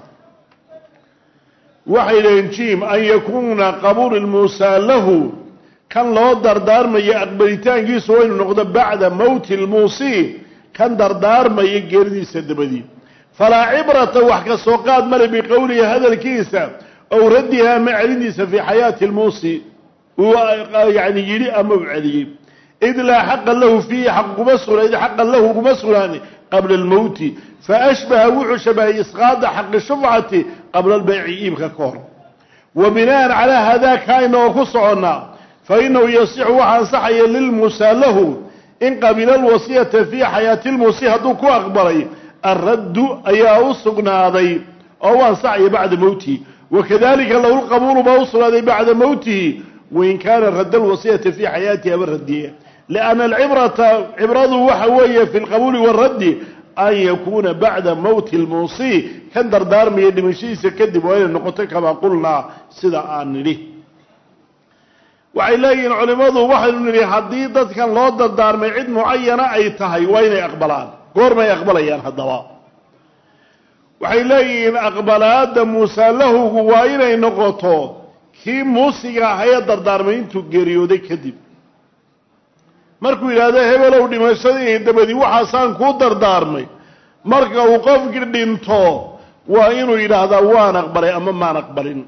waxay dhaheen jim an yakuuna qabuulu lmuusaa lahu kan loo dardaarmaya aqbalitaankiisu waynu noqdo bacda mowti lmuusi kan dardaarmaya geeridiisa dabadii falaa cibrata wax ka soo qaad male biqowlihi hadalkiisa ow raddiha ama celintiisa fii xayaati lmuusi uu yani yidhi ama u celiyey id laa xaqa lahu fiihi xaq kuma sugnaan id xaqan lahu kuma sugnaani qabla almowti faashbaha wuxuu shabahay isqaada xaqi shufcati qabla albayci iibka ka hor wa bina'an calaa hadaa kaayna oo ku soconnaa fa inahu yasixu waxa ansaxaya lilmuusaa lahu in qabila alwasiyata fii xayaati lmuusi hadduu ku aqbalay alraddu ayaa u sugnaaday oo u ansaxaya bacda mowtihi wakadalika lahu lqabuulu baa u sugnaaday bacda mowtihi wain kaana radda alwasiyata fii xayaatihi aba radiya lianna alcibrata cibradu waxa weeye fi lqabuuli waaraddi an yakuuna bacda mowti lmuusi kan dardaarmaya dhimashadiisa kadib waa inay noqoto kamaa qulnaa sida aan nidhi waxay leeyihiin culimmadu waxaynu nidhi haddii dadkan loo dardaarmay cid mucayana ay tahay waa inay aqbalaan goormay aqbalayaan haddaba waxay leeyihiin aqbalaada muusaa lahugu waa inay noqoto kii muusiga ahayee dardaarmay intuu geeriyooday kadib markuu yidhaahdo hebelow dhimashadii dabadii waxaasaan kuu dardaarmay marka uu qofkii dhinto waa inuu yidhaahdaa waan aqbalay ama maan aqbalin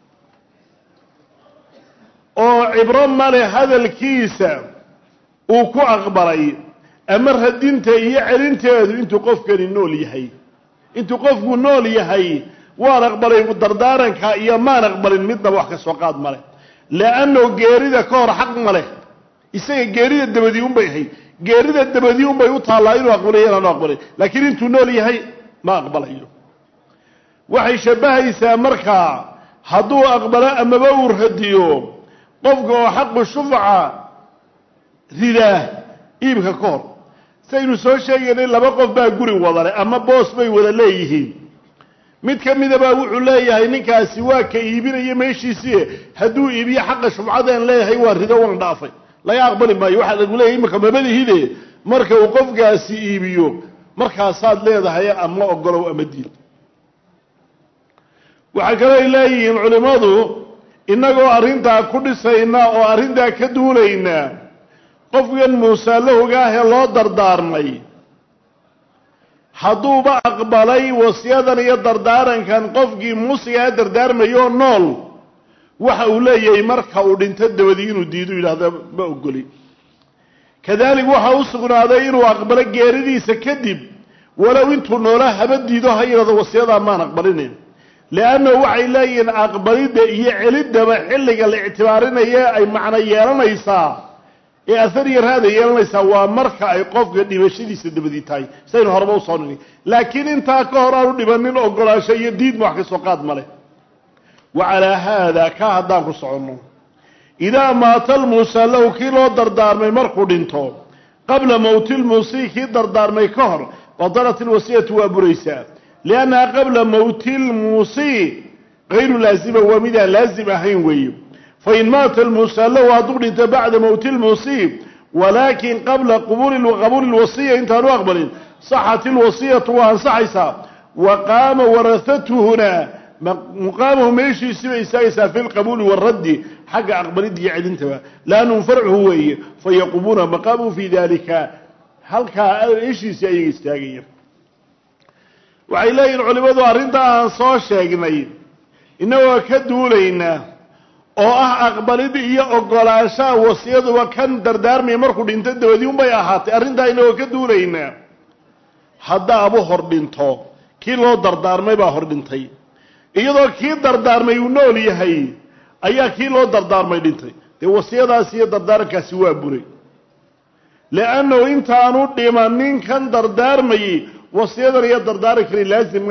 oo cibro male hadalkiisa uu ku aqbalay ama radinta iyo celinteedu intuu qofkani nool yahay intuu qofku nool yahay waan aqbalay dardaaranka iyo maan aqbalin midnaba wax ka soo qaad male leanno geerida ka hor xaq male isaga geerida dabadii unbay ahayd geerida dabadii unbay u taallaa inuu aqbalayo inaanu aqbalay laakiin intuu nool yahay ma aqbalayo waxay shabbahaysaa markaa hadduu aqbalo amaba uu radiyo qofka oo xaqu shufca ridaa iibka ka hor saynu soo sheegaynay laba qof baa guri wadale ama boos bay wada leeyihiin mid ka midabaa wuxuu leeyahay ninkaasi waa ka iibinaya meeshiisii hadduu iibiyo xaqa shufcadeen leeyahay waa rido waan dhaafay laga aqbali maayo waxaa lagu leeyahay imika mabadihide marka uu qofkaasi iibiyo markaasaad leedahay ama ogolow ama diid waxaa kaloo ay leeyihiin culimmadu innagoo arrintaa ku dhisayna oo arrintaa ka duulayna qofkan muusaa lahuga ahee loo dardaarmay hadduuba aqbalay wasiyadan iyo dardaarankan qofkii muusigaa dardaarmayoo nool waxa uu leeyahay marka uu dhinto dabadii inuu diido yidhaahdo ma ogoli kadalik waxa u sugnaaday inuu aqbalo geeridiisa kadib walow intuu noolaa haba diido ha yidhahdo wasiyadaa maan aqbalinin liannahu waxay leeyihiin aqbalidda iyo celidaba xilliga la ictibaarinaya ay macno yeelanaysaa ee athar iyo raada yeelanaysaa waa marka ay qofka dhimashadiisa dabadii tahay saynu horeba usoo nini laakiin intaa ka hor aanu dhibanin ogolaansho iyo diidma wax ka soo qaad male wacalaa haada ka haddaan ku soconno idaa maata almuusaa lahu kii loo dardaarmay markuu dhinto qabla mowti lmuusii kii dardaarmay ka hor badalat ilwasiyatu waa buraysaa liannaha qabla mowti lmuusii gayru laazima waa midaan laazim ahayn weeye fain maata almuusaa lahu hadduu dhinto bacda mowti lmuusii walaakin qabla qabuuli lwasiya intaanu aqbalin saxat ilwasiyatu waa ansaxaysaa wa qaama warahatuhuna muqaamahu meeshiisii bay istaagaysaa fi lqabuuli waaraddi xagga aqbalidda iyo celintaba laannahum farcuhu weeye fayaquumuuna maqaamahu fii dalika halkaa meeshiisii ayaga istaagaya waxay leeyihin culimmadu arrintaa aan soo sheegnay innagoo ka duulaynaa oo ah aqbalid iyo ogolaanshaha wasiyaduba kan dardaarmaya markuu dhinto dabadii unbay ahaatay arrintaa inagoo ka duulaynaa haddaabu hor dhinto kii loo dardaarmay baa hor dhintay iyadoo kii dardaarmay uu nool yahay ayaa kii loo dardaarmay dhintay dee wasiyadaasi iyo dardaarankaasi waa buray liannahu intaanu dhimanin kan dardaarmayey wasiyadan iyo dardaarankani laazim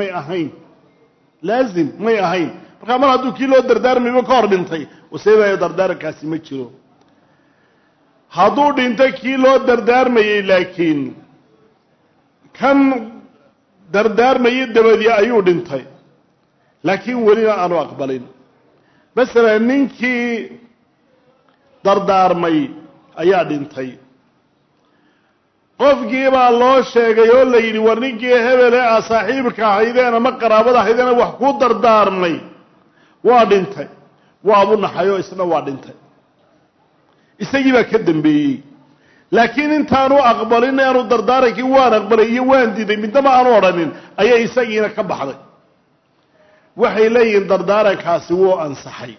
may ahayn markaa mar hadduu kii loo dardaarmayba ka hor dhintay wasiyada iyo dardaarankaasi ma jiro hadduu dhinto kii loo dardaarmayey laakiin kan dardaarmayey dabadii ayuu dhintay laakiin welina aanu aqbalin masalan ninkii dardaarmay ayaa dhintay qofkii baa loo sheegay oo la yidhi war ninkii hebele a saaxiibka ahaydeen ama qaraabada ahaydeen wax ku dardaarmay waa dhintay waabu naxayoo isna waa dhintay isagii baa ka dambeeyey laakiin intaanu aqbalin aanu dardaarankii waan aqbalay iyo waan diiday midnaba aanu odhanin ayaa isagiina ka baxday waxay leeyihiin dardaarankaasi wuu ansaxay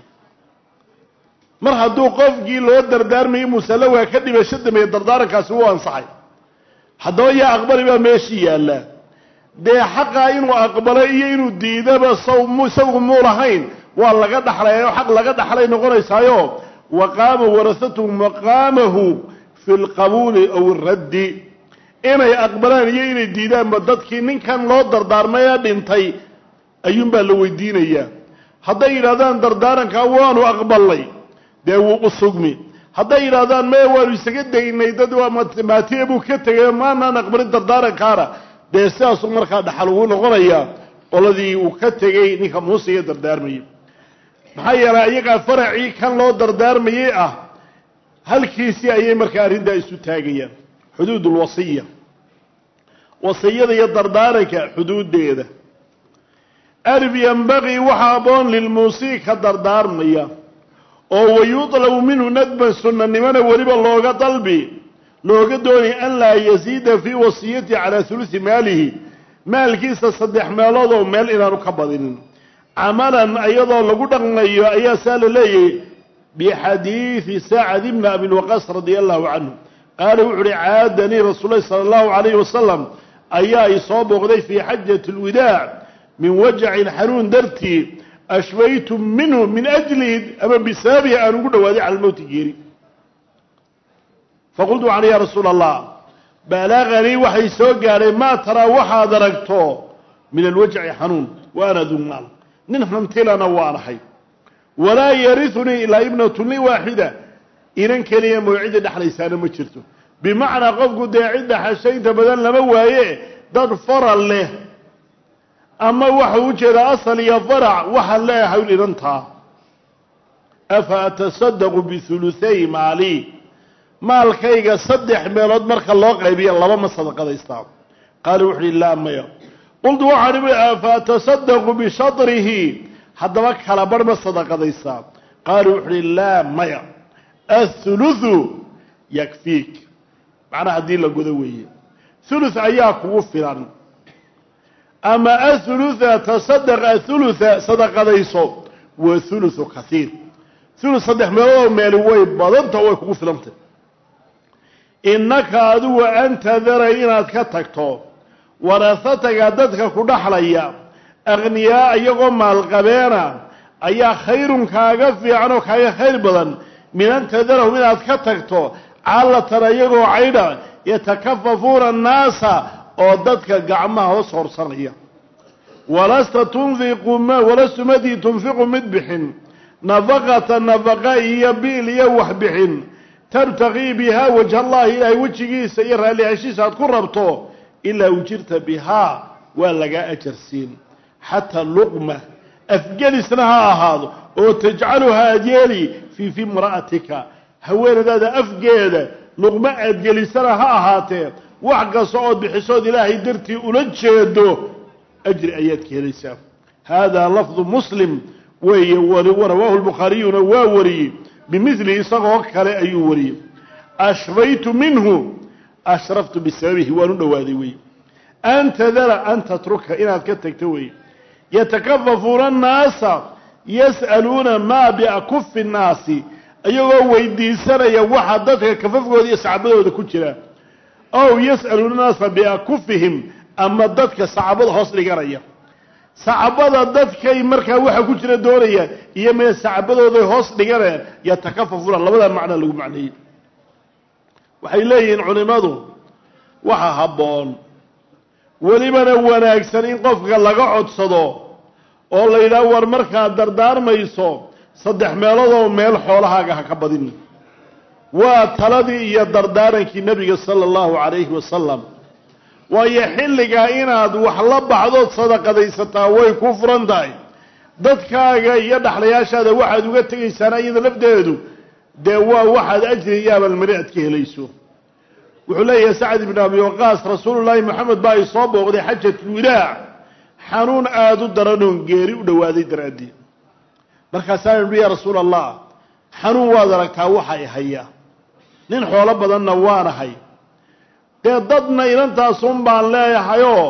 mar hadduu qofkii loo dardaarmayay musalla waa ka dhibasho dameeye dardaarankaasi wuu ansaxay haddaba yaa aqbali baa meeshii yaallaa dee xaqaa inuu aqbalo iyo inuu diidaba isagu muu lahayn waa laga dhaxlay oo xaq laga dhaxlay noqonaysaayo wa qaama warasatuhu maqaamahu fi lqabuuli aw iraddi inay aqbalaan iyo inay diidaanba dadkii ninkan loo dardaarmay ee dhintay ayuunbaa la weydiinayaa hadday yidhahdaan dardaarankaa waanu aqbalnay dee wuu u sugmi hadday yidhahdaan mee waanu isaga daynay dad waa maatiye buu ka tegay maanaan aqbalin dardaarankaana dee sidaasuu markaa dhaxal ugu noqonayaa qoladii uu ka tegey ninka muuse iyo dardaarmayey maxaa yeelay iyagaa faracii kan loo dardaarmayey ah halkiisii ayay markaa arrintaa isu taagayaan xuduud ulwasiya wasiyada iyo dardaaranka xuduuddeeda arib yanbagii waxaa aboon lilmuusii ka dardaarmaya oo wayudlabu minhu nadban sunnanimana weliba looga doonaya an laa yasiida fii wasiyatihi calaa hulusi maalihi maalkiisa 3 meelood oo meel inaanu ka badinin camalan iyadoo lagu dhaqmayo ayaa saa la leeyahay bixadiidi sacd ibni abi waqaas radia allahu canhu qaala wuxu uhi caadanii rasuulahi sala allahu calayhi wasalam ayaa i soo booqday fii xajati lwidaac min wajacin xanuun dartii ashbaytu minhu min ajlihi ama bisababihi aan ugu dhawaaday cala lmowti geeri faqultu waxaan ya rasuula allah balaganii waxay soo gaadhay maa taraa waxaad aragto min alwajci xanuun wa ana du maal nin hantilana waan ahay walaa yariunii ilaa ibnatun li waaxida inan keliya mawcida dhexlaysaana ma jirto bimacnaa qofku dee cidda xashaynta badan lama waaye dad faral leh ama waxa u jeedaa asal iyo farac waxaan leeyahay inantaa afa atasadaqu bihuluhay maali maalkayga 3 meelood marka loo qaybiyo 2 ma sadaqadaystaa qaala wuxuu yidhi laa maya qultu waxaan ihi afa atasadaqu bishatrihi haddaba kala barh ma sadaqadaystaa qaala wuxuu yidhi laa maya athuluthu yakfiik macnaha haddii la godo weeye thuluth ayaa kugu filan ama athulutha tasadaq athulutha sadaqadayso wa thuluthu kathiir ثلث صدح ميلو ميل way badanta way kugu filantay innaka adu anta daraynad ka tagto warasataga dadka ku dhaxlaya aghniya iyagoo maal qabeena ayaa khayrun kaaga fiican oo kaaga khayr badan min anta darahu inaad ka tagto caalatan iyagoo caydha yatakaffafuuna annaasa oo dadka gacmaha hoos horsanaya walasta tunfiqu ma walastu madi tunfiqu midbixin nafaqata nafaqa iyo biil iyo waxbixin tabtaqii bihaa wajha allahi ilaahay wejigiisa iyo raallihashiisa aad ku rabto ilaa ujirta bihaa waa lagaa ajarsiin xataa luqma afgelisna ha ahaado oo tajcaluhaa aad yeeli fi imra'atika haweenadaada afgeeda luqma aad gelisana ha ahaatee wax kasta ood bixisood ilaahay dartii ula jeedo ajri ayaad ka helaysaa haadaa lafdu muslim weeye warawaahu lbukhaariyuna waa wariyey bimidlihi isagoo kale ayuu wariyey ashfaytu minhu ashraftu bisababihi waan u dhowaaday wey an tadara an tatruka inaad ka tagto wey yatakafafuuna annaasa yas'aluuna maa biakufi nnaasi iyagoo weydiisanaya waxa dadka kafafkooda iyo sacbadooda ku jira ow yas'aluuna naasa biakufihim ama dadka sacbada hoos dhiganaya sacbada dadkay markaa waxa ku jira doonayaan iyo mee sacbadooday hoos dhiganayaan yatakafafuuna labada macno lagu macneeyey waxay leeyihiin culimadu waxa habboon welibana wanaagsan in qofka laga codsado oo la yidhaah war markaad dardaarmayso 3 meeloodoo meel xoolahaaga ha ka badin waa taladii iyo dardaarankii nabiga sala allahu calayhi wasalam waayo xilligaa inaad wax la baxdood sadaqadaysataa way ku furan tahay dadkaaga iyo dhaxlayaashaada waxaad uga tegaysaana iyada lafdeedu dee waa waxaad ajri iyo abaalmari aad ka helayso wuxuu leeyahay sacd ibn abi waqaas rasuulullaahi maxamed baa ay soo booqday xajatulwidaac xanuun aada u daranoon geeri u dhowaaday daraadii markaasaa idhi yaa rasuul allah xanuun waad aragtaa waxa i haya nin xoolo badanna waanahay dee dadna inantaasun baan leeyahayoo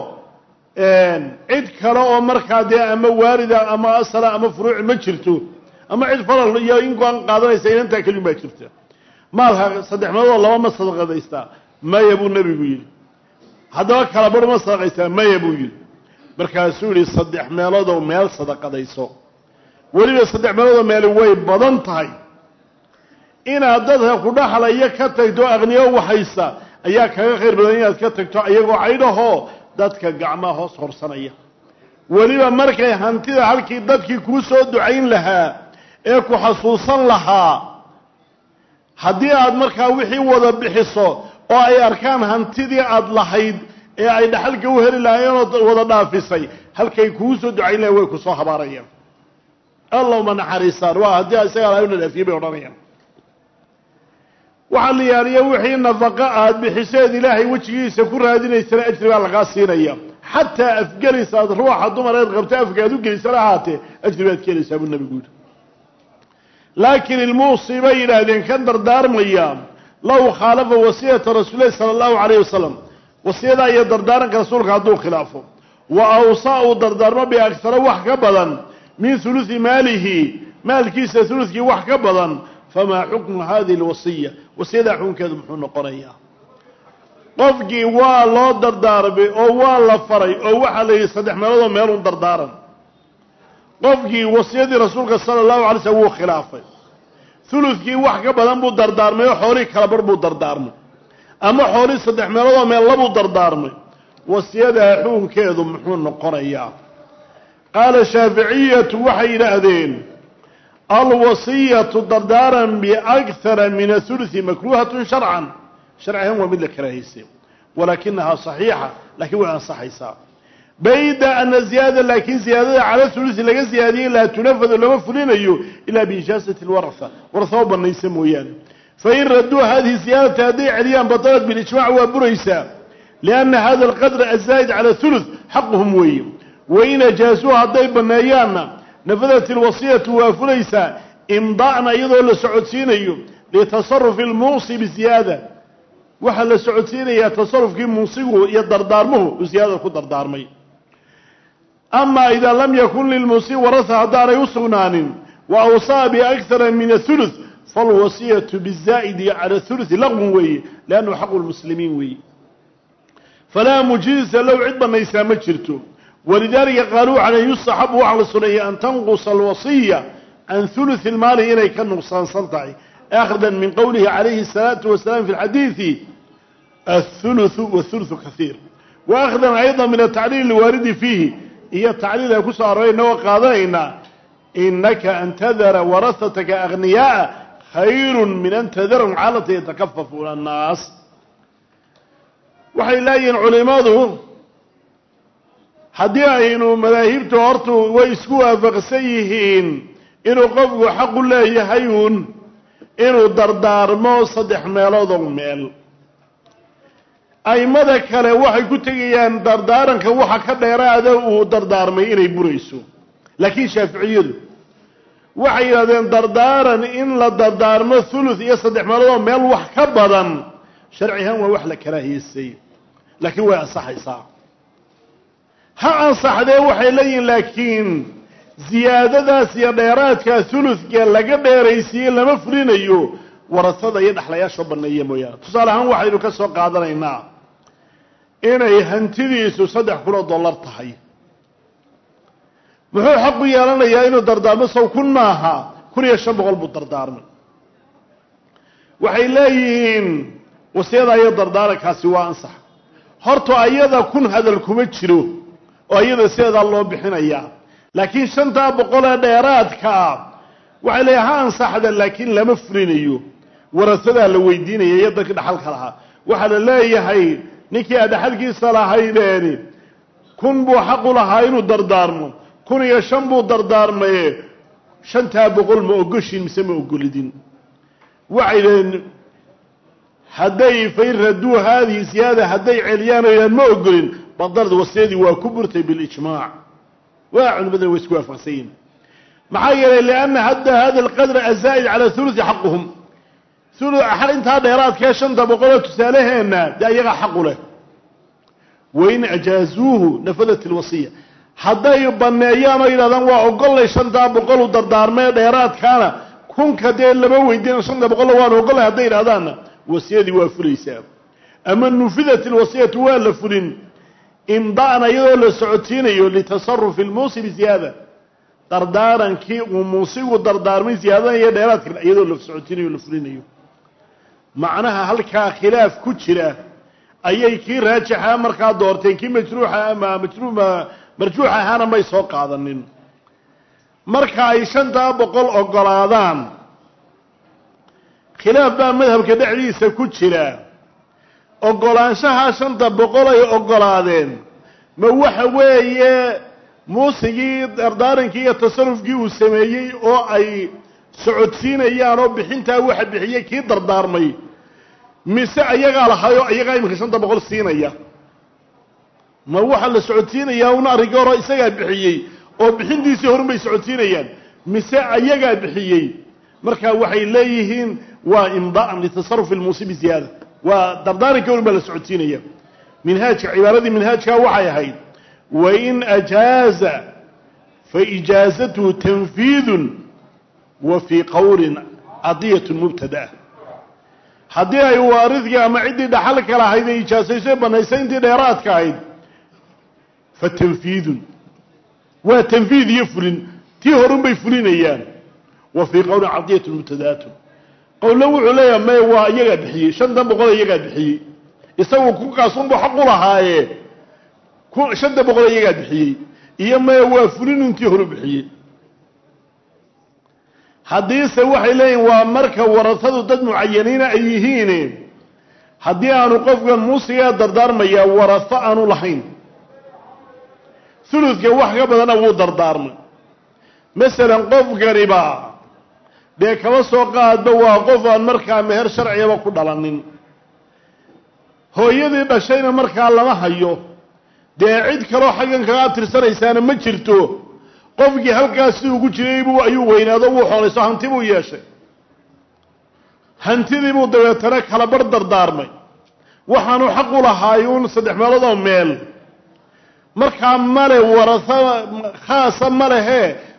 cid kale oo markaa dee ama waalida ama asala ama furuuci ma jirto ama cid falal iyo inkaan qaadanaysa inantaa kelin baa jirta maalka 3 meelood laba ma sadaqadaystaa maya buu nebigu yidhi haddaba kala bar ma sadaqaystaa maya buu yidhi markaasuu yidhi 3 meeloodoo meel sadaqadayso weliba 3 meeloodoo meeli way badan tahay inaad dadka ku dhaxlaya ka tagto aqniyo waxaysa ayaa kaga khayr badan inaad ka tagto iyagoo caydhahoo dadka gacmaha hoos horsanaya weliba markay hantida halkii dadkii kuu soo ducayn lahaa ee ku xasuusan lahaa haddii aad markaa wixii wada bixiso oo ay arkaan hantidii aad lahayd ee ay dhaxalka u heli lahaayeenoo wada dhaafisay halkay kuu soo ducayn lahayn way ku soo habaarayaan allahuma naxariistaan waa haddii isagaa lahay una dhaafiyey bay odhanayaan waxaa la yaariya wixii nafaqo aad bixiseed ilaahay wejigiisa ku raadinaysana ajri baa lagaa siinaya xataa afgelisaad ruuxa dumareed qabta afka aad u gelisana ahaatee ajri baad ka helaysaa buu nabigu yidhi laakiin ilmuusi bay yidhaahdeen kan dardaarmaya low khaalafa wasiyata rasuulillahi sala allahu calayh wasalam wasiyadaa iyo dardaaranka rasuulka hadduu khilaafo wa awsaa uu dardaarmo biagsara wax ka badan min hulusi maalihi maalkiisa hulukii wax ka badan famaa xukmu hadihi alwasiya wasiyadaa xukunkeedu muxuu noqonayaa qofkii waa loo dardaarmay oo waa la faray oo waxaa la yidhi 3 meeloodoo meelun dardaaran qofkii wasiyadii rasuulka sala allahu alay slm wuu khilaafay hulukii wax ka badan buu dardaarmay oo xoolihii kala bar buu dardaarmay ama xoolihii 3 meeloodoo meel labuu dardaarmay wasiyadaa xukunkeedu muxuu noqonayaa qaala shaaficiyatu waxay yidhaahdeen alwasiyatu dardaaran biakara min ahulusi makruuhatun sharcan sharcihan waa mid la karaahayse walaakinahaa saxiixa laakiin way ansaxaysaa bayda ana ziyaada laakiin ziyaadada cala hulusi laga ziyaadiyey laa tunafadu lama fulinayo ilaa biijaasati lwaratha wartha oo banaysa mooyaane fain raduu hadihi ziyaadata hadday celiyaan batalat bilijmac waa buraysaa lianna hada alqadra azaa'id cala hulus xaquhum weeye wain ajaasuuha hadday banneeyaanna nafadat alwasiyatu waa fulaysaa imdaa'na iyadoo la socodsiinayo litasarufi almuusi biziyaada waxaa la socodsiinayaa tasarufkii muusigu iyo dardaarmuhu uu ziyaadada ku dardaarmay amaa idaa lam yakun lilmuusi waratha haddaanay u sugnaanin وأوصى بأكثر من الثلث فالوصية بالزائد على الثلث لغو وي لأنه حق المسلمين وي فلا مجيز لو عدنا ما يسامى جرته ولذلك قالوا على يستحب وعلى السنية أن تنقص الوصية عن ثلث المال إلى كالنقصان سلطعي أخذا من قوله عليه الصلاة والسلام في الحديث الثلث والثلث كثير وأخذا أيضا من التعليل الوارد فيه هي التعليل يكون صارين وقاضينا إنك أن تذر ورثتك أغنياء خير من أن تذرهم عالة يتكففون الناس waxay leeyihiin culimadu haddii aynu madaahibta hortu way isku waafaqsan yihiin inuu qofku xaq u leeyahay inuu dardaarmo 3 meelood oo meel aymada kale waxay ku tagayaan dardaaranka waxa ka dheeraada uu dardaarmay inay burayso laakiin shaafiiciyadu waxay yiraahdeen dardaaran in la dardaarmo thuluth iyo 3 meelood oo meel wax ka badan sharciyan waa wax la karaahiyay laakiin way asaxaysaa ha ansaxdee waxay leeyihiin laakiin ziyaadadaas iyo dheeraadka thuluthka laga dheeraysiiyey lama fulinayo warasada iyo dhaxlayaasha baneeya mooyaan tusaale ahaan waxaynu ka soo qaadanaynaa inay hantidiisu $3,000 tahay muxuu xaq u yeelanayaa inuu dardaarmo saw kun maaha 1,500 buu dardaarmay waxay leeyihiin wasiyada iyo dardaarankaasi waa ansax horta ayada kun hadal kuma jiro oo ayada sidaa loo bixinayaa laakiin 500 dheeraadka waxay leeyahay ansaxda laakiin lama fulinayo warasada la weydiinayay iyo dadka dhaxalka lahaa waxa la leeyahay ninkii dhaxalkiisa lahaydeen kun buu xaq u lahaa inuu dardaarmo 1,500 buu dardaarmay 500 ma ogoshin mise ma ogolidin waxay hadday fayraduu hadii ziyada hadday celiyaan ma ogolin badard wasiyadii waa ku burtay bil ijmaac waa culimada way isku waafaqsan maxaa yeelay laana hada alqadr azaid ala thuluth haqqhum thuluth ahal inta dheeraad ka 500 tusaaleheena dayaga xaq u leh wayn ajaazuhu nafadat alwasiya hadday baneeyaan oo yiraahdaan waa ogolay 500 dardaarmay dheeraad kana kun ka dee laba weydiin 500 waan ogolay hadday yiraahdaan wasiyadii waa fulaysaa ama nufidat alwasiyatu wala fulin imdaana iyadoo la socotiinayo litasarruf almusi biziyada dardaarankii uu muusigu dardaarmay ziyadada iyo dheeraadka iyadoo la socotiinayo la fulinayo macnaha halka khilaaf ku jira ayay kii raajixa markaa doorteen kii majruuxa ama marjuuxa ahana may soo qaadanin marka ay 500 ogolaadaan khilaaf baa madhabka dhexdiisa ku jira ogolaanshaha 500 ay ogolaadeen ma waxa weeye muusigii dardaarankii iyo tasarrufkii uu sameeyay oo ay socodsiinayaan oo bixinta waxa bixiyay kii dardaarmay mise ayaga lahayo ayaga imika 500 siinaya ma waxa la socodsiinayaa una arigoro isaga bixiyay oo bixintiisii hormay socodsiinayaan mise ayaga bixiyay marka waxay leeyihiin waa imdaan litasarruf almusib ziyada waa dardaarka wal bal socodsiinaya minhaaj cibaaradi minhaajka waxay ahayd wa in ajaaza fa ijaazatu tanfidh wa fi qawlin adiyatu mubtada hadii ay waaridka ama cidii dhaxalka lahayd ijaazayso banaysay intii dheeraadka ahayd fa tanfidh wa tanfidh yafulin tii horun bay fulinayaan wa fi qawlin adiyatu mubtadaatu qowlo wuxuu leeyahay ma waa iyaga bixiyay 500 iyaga bixiyay isagu ku qaasun buu xaq u lahaaye 500 iyaga bixiyay iyo ma waa fulin intii hore bixiyay hadiise waxay leeyihiin waa marka warasadu dad muayyanina ay yihiin hadii aanu qofkan muusiga dardaarmaya warasa aanu lahayn thuluthka wax ka badan uu dardaarmay مثلا qof gariba de kaba soo qaado waa qof aan markaa meher sharciga ku dhalanin hooyadii dhashayna markaa lama hayo de cid kale oo xagan kaga tirsanaysaana ma jirto qofkii halkaas ugu jiray buu ayuu weynaado uu xooleyso hanti buu yeeshay hantidii buu dabeetana kala bar dardaarmay waxaanu xaq u lahaayeen 3 meelood oo meel markaa male warasa khaasa malehe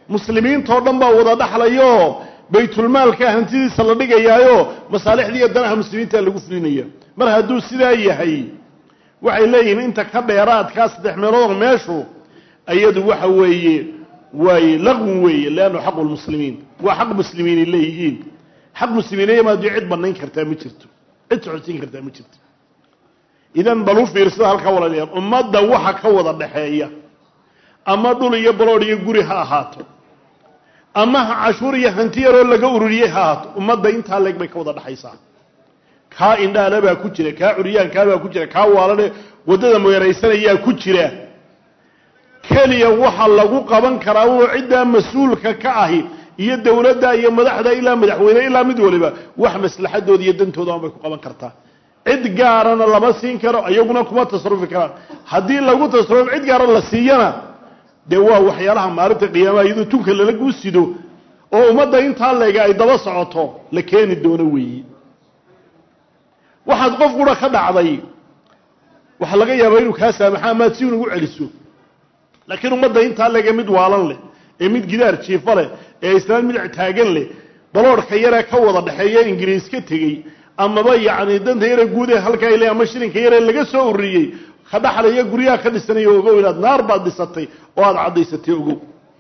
muslimiinta oo dhan baa wada dhaxlayo baytulmaalka hantidiisa la dhigayaayo masaalixdii iyo danaha muslimiinta lagu fulinaya mar hadduu sidaa yahay waxay leeyihiin inta ka dheeraadkaa 3 meelood meeshu ayadu waxa weeye way laqun weeye laano xaq muslimiin waa xaq muslimiin leeyihiin xaq muslimiin ma cid banayn kartaa ma jirto cid socodsiin kartaa ma jirto idan balu fiirsada halka walaalayaal ummadda waxa ka wada dhaxeeya ama dhul iyo balood iyo guri ha ahaato ama cashuur iyo hanti yar oo laga ururiyay ha ahaato ummadda inta leeg bay ka wada dhaxaysaa ka indhaale baa ku jira ka curyaanka baa ku jira ka waalane wadada mooyaraysanaya ku jira kaliya waxa lagu qaban karaa oo cidda mas'uulka ka ahi iyo dawladda iyo madaxda ilaa madaxweyne ilaa mid waliba wax maslaxadooda iyo dantooda ay ku qaban kartaa cid gaarana lama siin karo ayaguna kuma tasarrufi karaan hadii lagu tasarruf cid gaar la siiyana de waa waxyaalaha maalinta qiyaamaha iyadoo tunka la guusido oo ummadda inta leega ay daba socoto la keeni doono weeyi waxaad qof qura ka dhacday waxa laga yaabaa inuu ka saamaxaa ma si uu ugu celiso laakiin ummadda inta leega mid waalan leh ee mid gidaar jiifa leh ee islaan mid taagan leh baloorka yara ka wada dhaxeeya ingiriis ka tagay amaba yaani danta yara guud ee halka ay leeyahay mashirinka yara laga soo ururiyay ka dhaxlaya guriga ka dhisanayo ogo inaad naar baad dhisatay oo aad cadaysatay ogo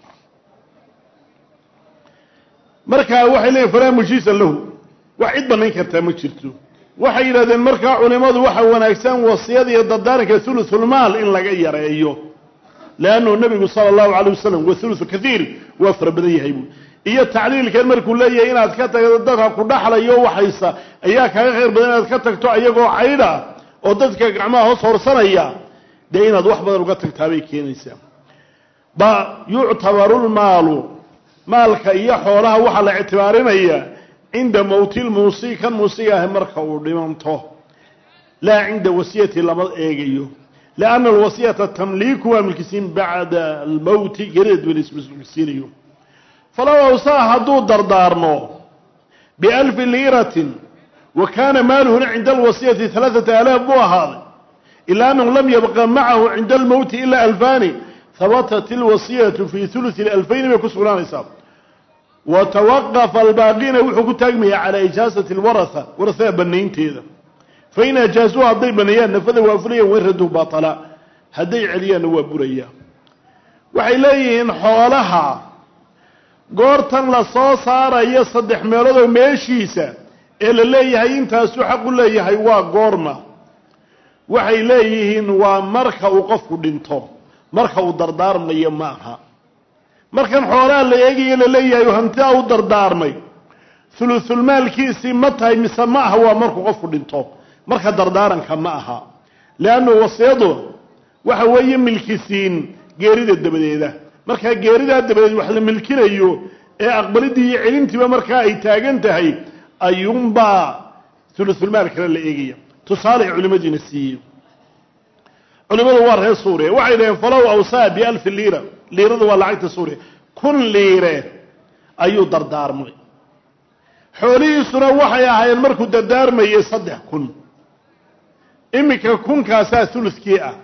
marka waxay leeyahay faraamujiisa lahu wax cid banayn kartaa ma jirto waxay yiraahdeen marka culimadu waxa wanaagsan wasiyada iyo dadaaranka thuluthul maal in laga yareeyo laano nabiga sallallahu alayhi wasallam wa thuluthu kathir wa farbadan yahay iyo tacliilkan markuu leeyahay inaad ka tagto dadka ku dhaxlayo waxaysa ayaa kaaga khayr badan inaad ka tagto ayagoo cayda oo dadka gacmaha hoos horsanaya de inaad wax badan uga tagtaabay keenaysaa ba yu'tabarul maalu maalka iyo xoolaha waxa la ictibaarinaya inda mawtil muusi kan muusiga marka uu dhimanto la inda wasiyati lama eegayo لأن الوصية تمليك وملكسين بعد الموت جريد بالسينيو فلو أوصاها دو دردارنو ب1000 ليرة وكان ماله عند الوصية 3000 بوهذا إلا أنه لم يبقى معه عند الموت إلا 2000 ثبتت الوصية في ثلث 2000 بكسران حساب وتوقف الباقين وحكو تجميع على إجازة الورثة ورثة بنين تيذا فإن أجازوها هدي بنيان نفذوا وافريا ويردوا باطلا هدي عليان وابريا وحيليهن حولها قورتان لصاصارا يصدح ميرادو ميشيسا إلا ليهي انتاسو حقو ليهي قورما وحيليهن ومركا وقفوا دينتو مركا ودردار مي معها مركا حولها ليهي إلا ليهي وهمتها ودردار مي ثلث المال كيسي متى مسمعها ومركا وقفوا دينتو marka dardaaranka ma aha laano wasiyadu waxa weeye milkisiin geerida dabadeeda marka geerida dabadeed wax la milkinayo ee aqbalidii iyo celintiba marka ay taagan tahay ayuunba thuluthul maal kala la eegaya tusaale culimadina siiyo culimadu waa reer Suuriya waxay leeyeen falaw awsaa bi 1000 lira liradu waa lacagta Suuriya kun lire ayuu dardaarmay xoolihiisuna waxay ahaayeen markuu dardaarmayay 3000 imika kunkaasa thuluthkii ah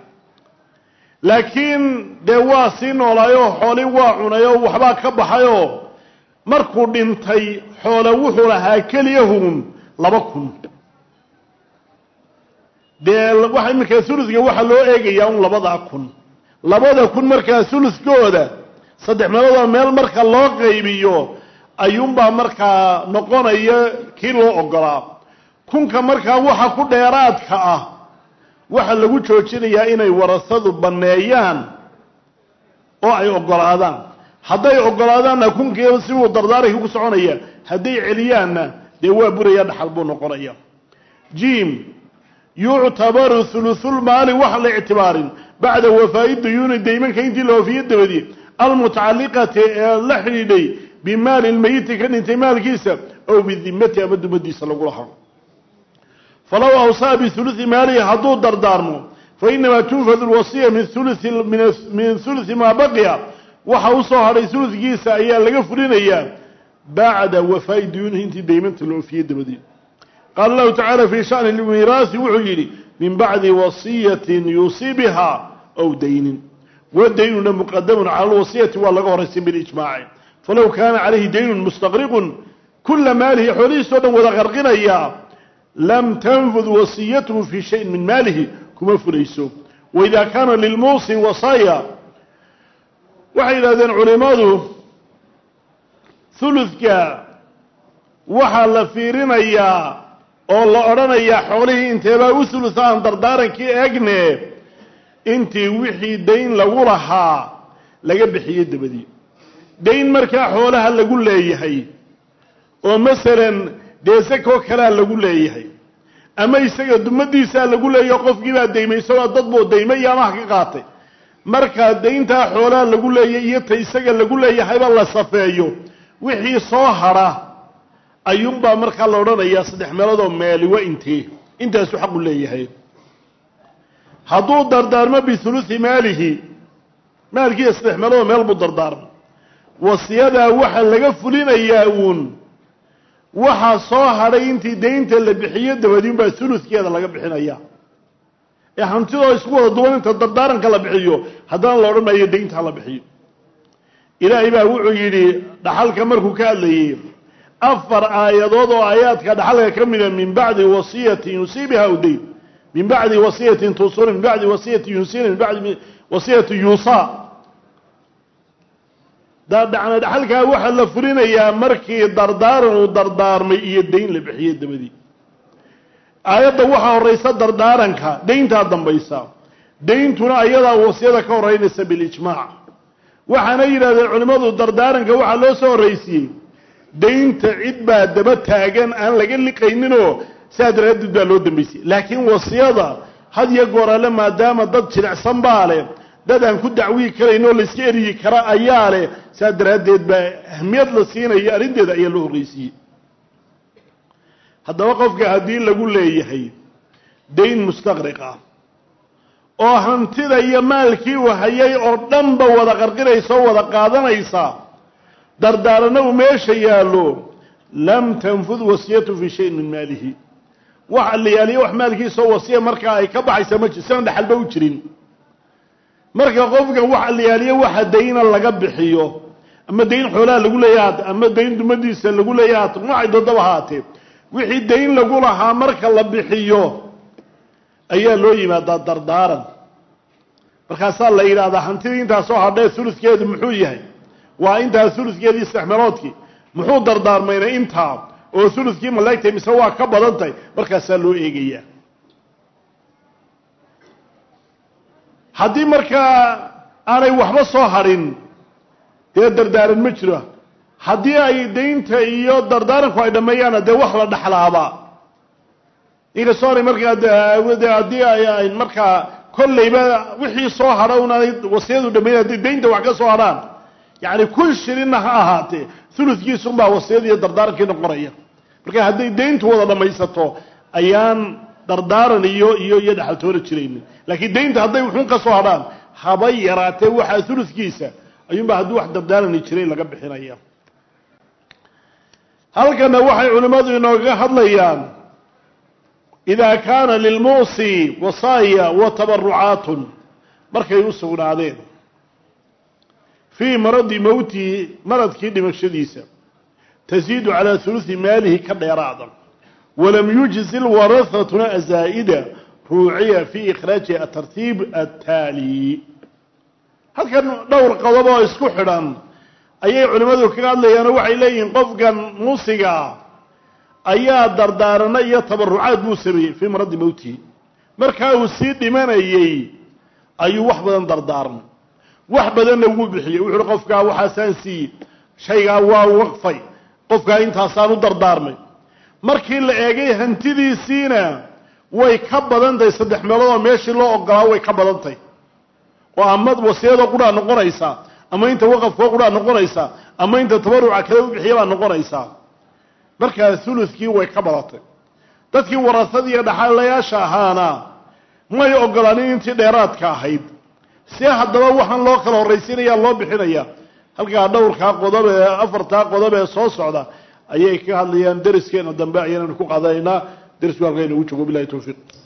laakiin de waa si noolaayo xooli waa cunayo waxba ka baxayo markuu dhintay xoolo wuxuu lahaa kaliyahum 2000 de waxa imika thuluthga waxa loo eegayaa 2000 marka thuluthkooda 3 meelood meel marka loo qaybiyo ayuunba marka noqonaya kii loo ogolaa kunka marka waxa ku dheeraadka ah waxa lagu joojinayaa inay warasadu baneeyaan oo ay ogolaadaan haday ogolaadaan kunkeeda si uu dardaaray ku soconaya haday celiyaana de waa buraya dhaxal buu noqonaya jim yu'tabaru thuluthul maali waxa la i'tibaarin ba'da wafaa'i diyun dayman kayntii loo fiye dabadii almutaalliqati la xiriiday bimaal almayit kan intimaal kiisa oo bidimati abadumadiisa lagu lahaa فلو أوصى بثلث ماله حدود دردارمو فإنما تنفذ الوصية من ثلث ما بقي وحوصها لثلث جيسا أيام لقفرين أيام بعد وفاء ديونه انت دايما تلوفيه دبدي قال الله تعالى في شأن الميراث وحجري من بعد وصية يصيبها أو دين والدين مقدم على الوصية ولا غرس بالإجماع فلو كان عليه دين مستغرق كل ماله حريص ولا غرقنا لم تنفذ وصيته في شيء من ماله كما فريسه وإذا كان للموصي وصايا وحيدا ذن علماته ثلثك وحال فيرنا oo la oranayaa xoolihii inteeba u sulusan dardaarankii eegne intii wixii deyn lagu lahaa laga bixiyay dabadii deyn markaa xoolaha lagu leeyahay oo masalan deesako kala lagu leeyahay ama isaga dumadiisa lagu leeyahay qofkii baa deymayso dad boo deymay ama ka qaatay marka deynta xoolaha lagu leeyahay iyo taysaga lagu leeyahay ba la safeeyo wixii soo hara ayuunbaa markaa la odhanayaa 3 meelood oo meeli waa intaasu xaq u leeyahay hadduu dardaarmo bisulusi maalkii 3 meelood meel buu dardaarmo wasiyadaa waxa laga fulinayaa waxa soo hadhay intii deynta la bixiyo dabadiin baa suluskeeda laga bixinayaa hantidoo isku wada duwan inta dardaaranka la bixiyo haddana la odhanayo deynta la bixiyo ilaahay baa wuxuu yidhi dhaxalka markuu ka hadlayay 4 aayadood oo aayaadka dhaxalka ka mid ah min bacdi wasiyatin yusiibaha udayn min bacdi wasiyatin tusur min bacdi wasiyatin yusir min bacdi wasiyatin yusa dhacna dhaxalka waxa la furinayaa markii dardaaran uu dardaarmay iyo deyn la bixiyay dabadii aayadda waxa horeysa dardaaranka deynta dambaysa deyntuna ayada wasiyada ka horeynaysa bil ijmaac waxaana yiraahdeen culimadu dardaaranka waxa loo soo horeysiyay deynta cid baa daba taagan aan laga liqayninoo saadradid baa loo dambeysay laakiin wasiyada had iyo goorale maadaama dad jilicsan baale dad aan ku dacwii karayno la iska eriyi kara ayaa leh saadradid baa ahmiyad la siinayo arinteeda ayaa loo horeysiyay haddaba qofka haddii lagu leeyahay deyn mustaqriqa oo hantida iyo maalkii uu hayay oo dhanba wada qarqiraysa oo wada qaadanaysa dardaarana uu meesha yaalo lam tanfud wasiyatu fi shay min maalihi waxa la yaaliyo wax maalkiisa wasiya marka ay ka baxaysa ma jirsan dhaxalba u jirin marka qofka waxa la yaaliyo waxa deyna laga bixiyo ama deyn xoolaha lagu leeyahay ama deyn dumadiisa lagu leeyahay waxay dadaba haatee wixii deyn lagu lahaa marka la bixiyo ayaa loo yimaadaa dardaaran markaasaa la yidhaahdaa hantidii intaa soo hadhay suluskeedu muxuu yahay waa intaa suluskeedii 3 meeloodkii muxuu dardaarmayna intaa oo suluskii malaa'igta mise waa ka badantay markaasaa loo eegayaa haddii markaa aanay waxba soo harin dee dardaaran ma jiro haddii ay deynta iyo dardaaranku ay dhameeyaan dee wax la dhaxlaaba inkastoo markaa haddii ay markaa kollayba wixii soo hadha unaanay wasiyadu dhameeyaan haddii deynta wax ka soo hadhaan yani kun shilinna ha ahaatee uluskiisunbaa wasiyada iyo dardaarankii noqonaya marka hadday deyntu wada dhamaysato ayaan dardaaran iyo dhaxaltoona jiraynin laakiin deynta hadday wuxuun ka soo hadhaan habay yaraatee waxaa uluskiisa ayuunbaa haddii wax dardaarani jiray laga bixinaya halkana waxay culimadu inooga hadlayaan idaa kaana lilmuusi wasaaya wa tabarucaatun markay u sugnaadeen fii maradi mowtihi maradkii dhimashadiisa tasiidu calaa hulusi maalihi ka dheeraada walam yujzi lwarahatuna azaa'ida ruuciya fii ikhraaji atartiib attaali halkan dhowr qodob oo isku xidhan ayay culimadu kaga hadlayaanoo waxay leeyihiin qofkan muusiga ayaa dardaarana iyo tabarucaad buu sameeyey fii maradi mowtihi markaa uu sii dhimanayey ayuu wax badan dardaarmay wax badanna wuu bixiyey wuxuu qofkaa waxaasaan siiyey shaygaa waa waqfay qofkaa intaasaan u dardaarmay markii la eegay hantidiisiina way ka badantahay 3 meelood oo meeshii loo ogolaa way ka badantahay oo ama wasiyada qura noqonaysa ama inta waqafka qura noqonaysa ama inta tabaruca kale u bixiyo baa noqonaysa marka thuluthkii way ka badatay dadkii warasadii iyo dhaxalayaasha ahaana may ogolaanin intii dheeraadka ahayd si haddaba waxaan loo kala horeysiinaya loo bixinaya halka dhowrka qodob ee 4 qodob ee soo socda ayay ka hadlayaan dariskeena dambe ayaan ku qaadaynaa darisku halkayna ugu joogo billahi tawfiiq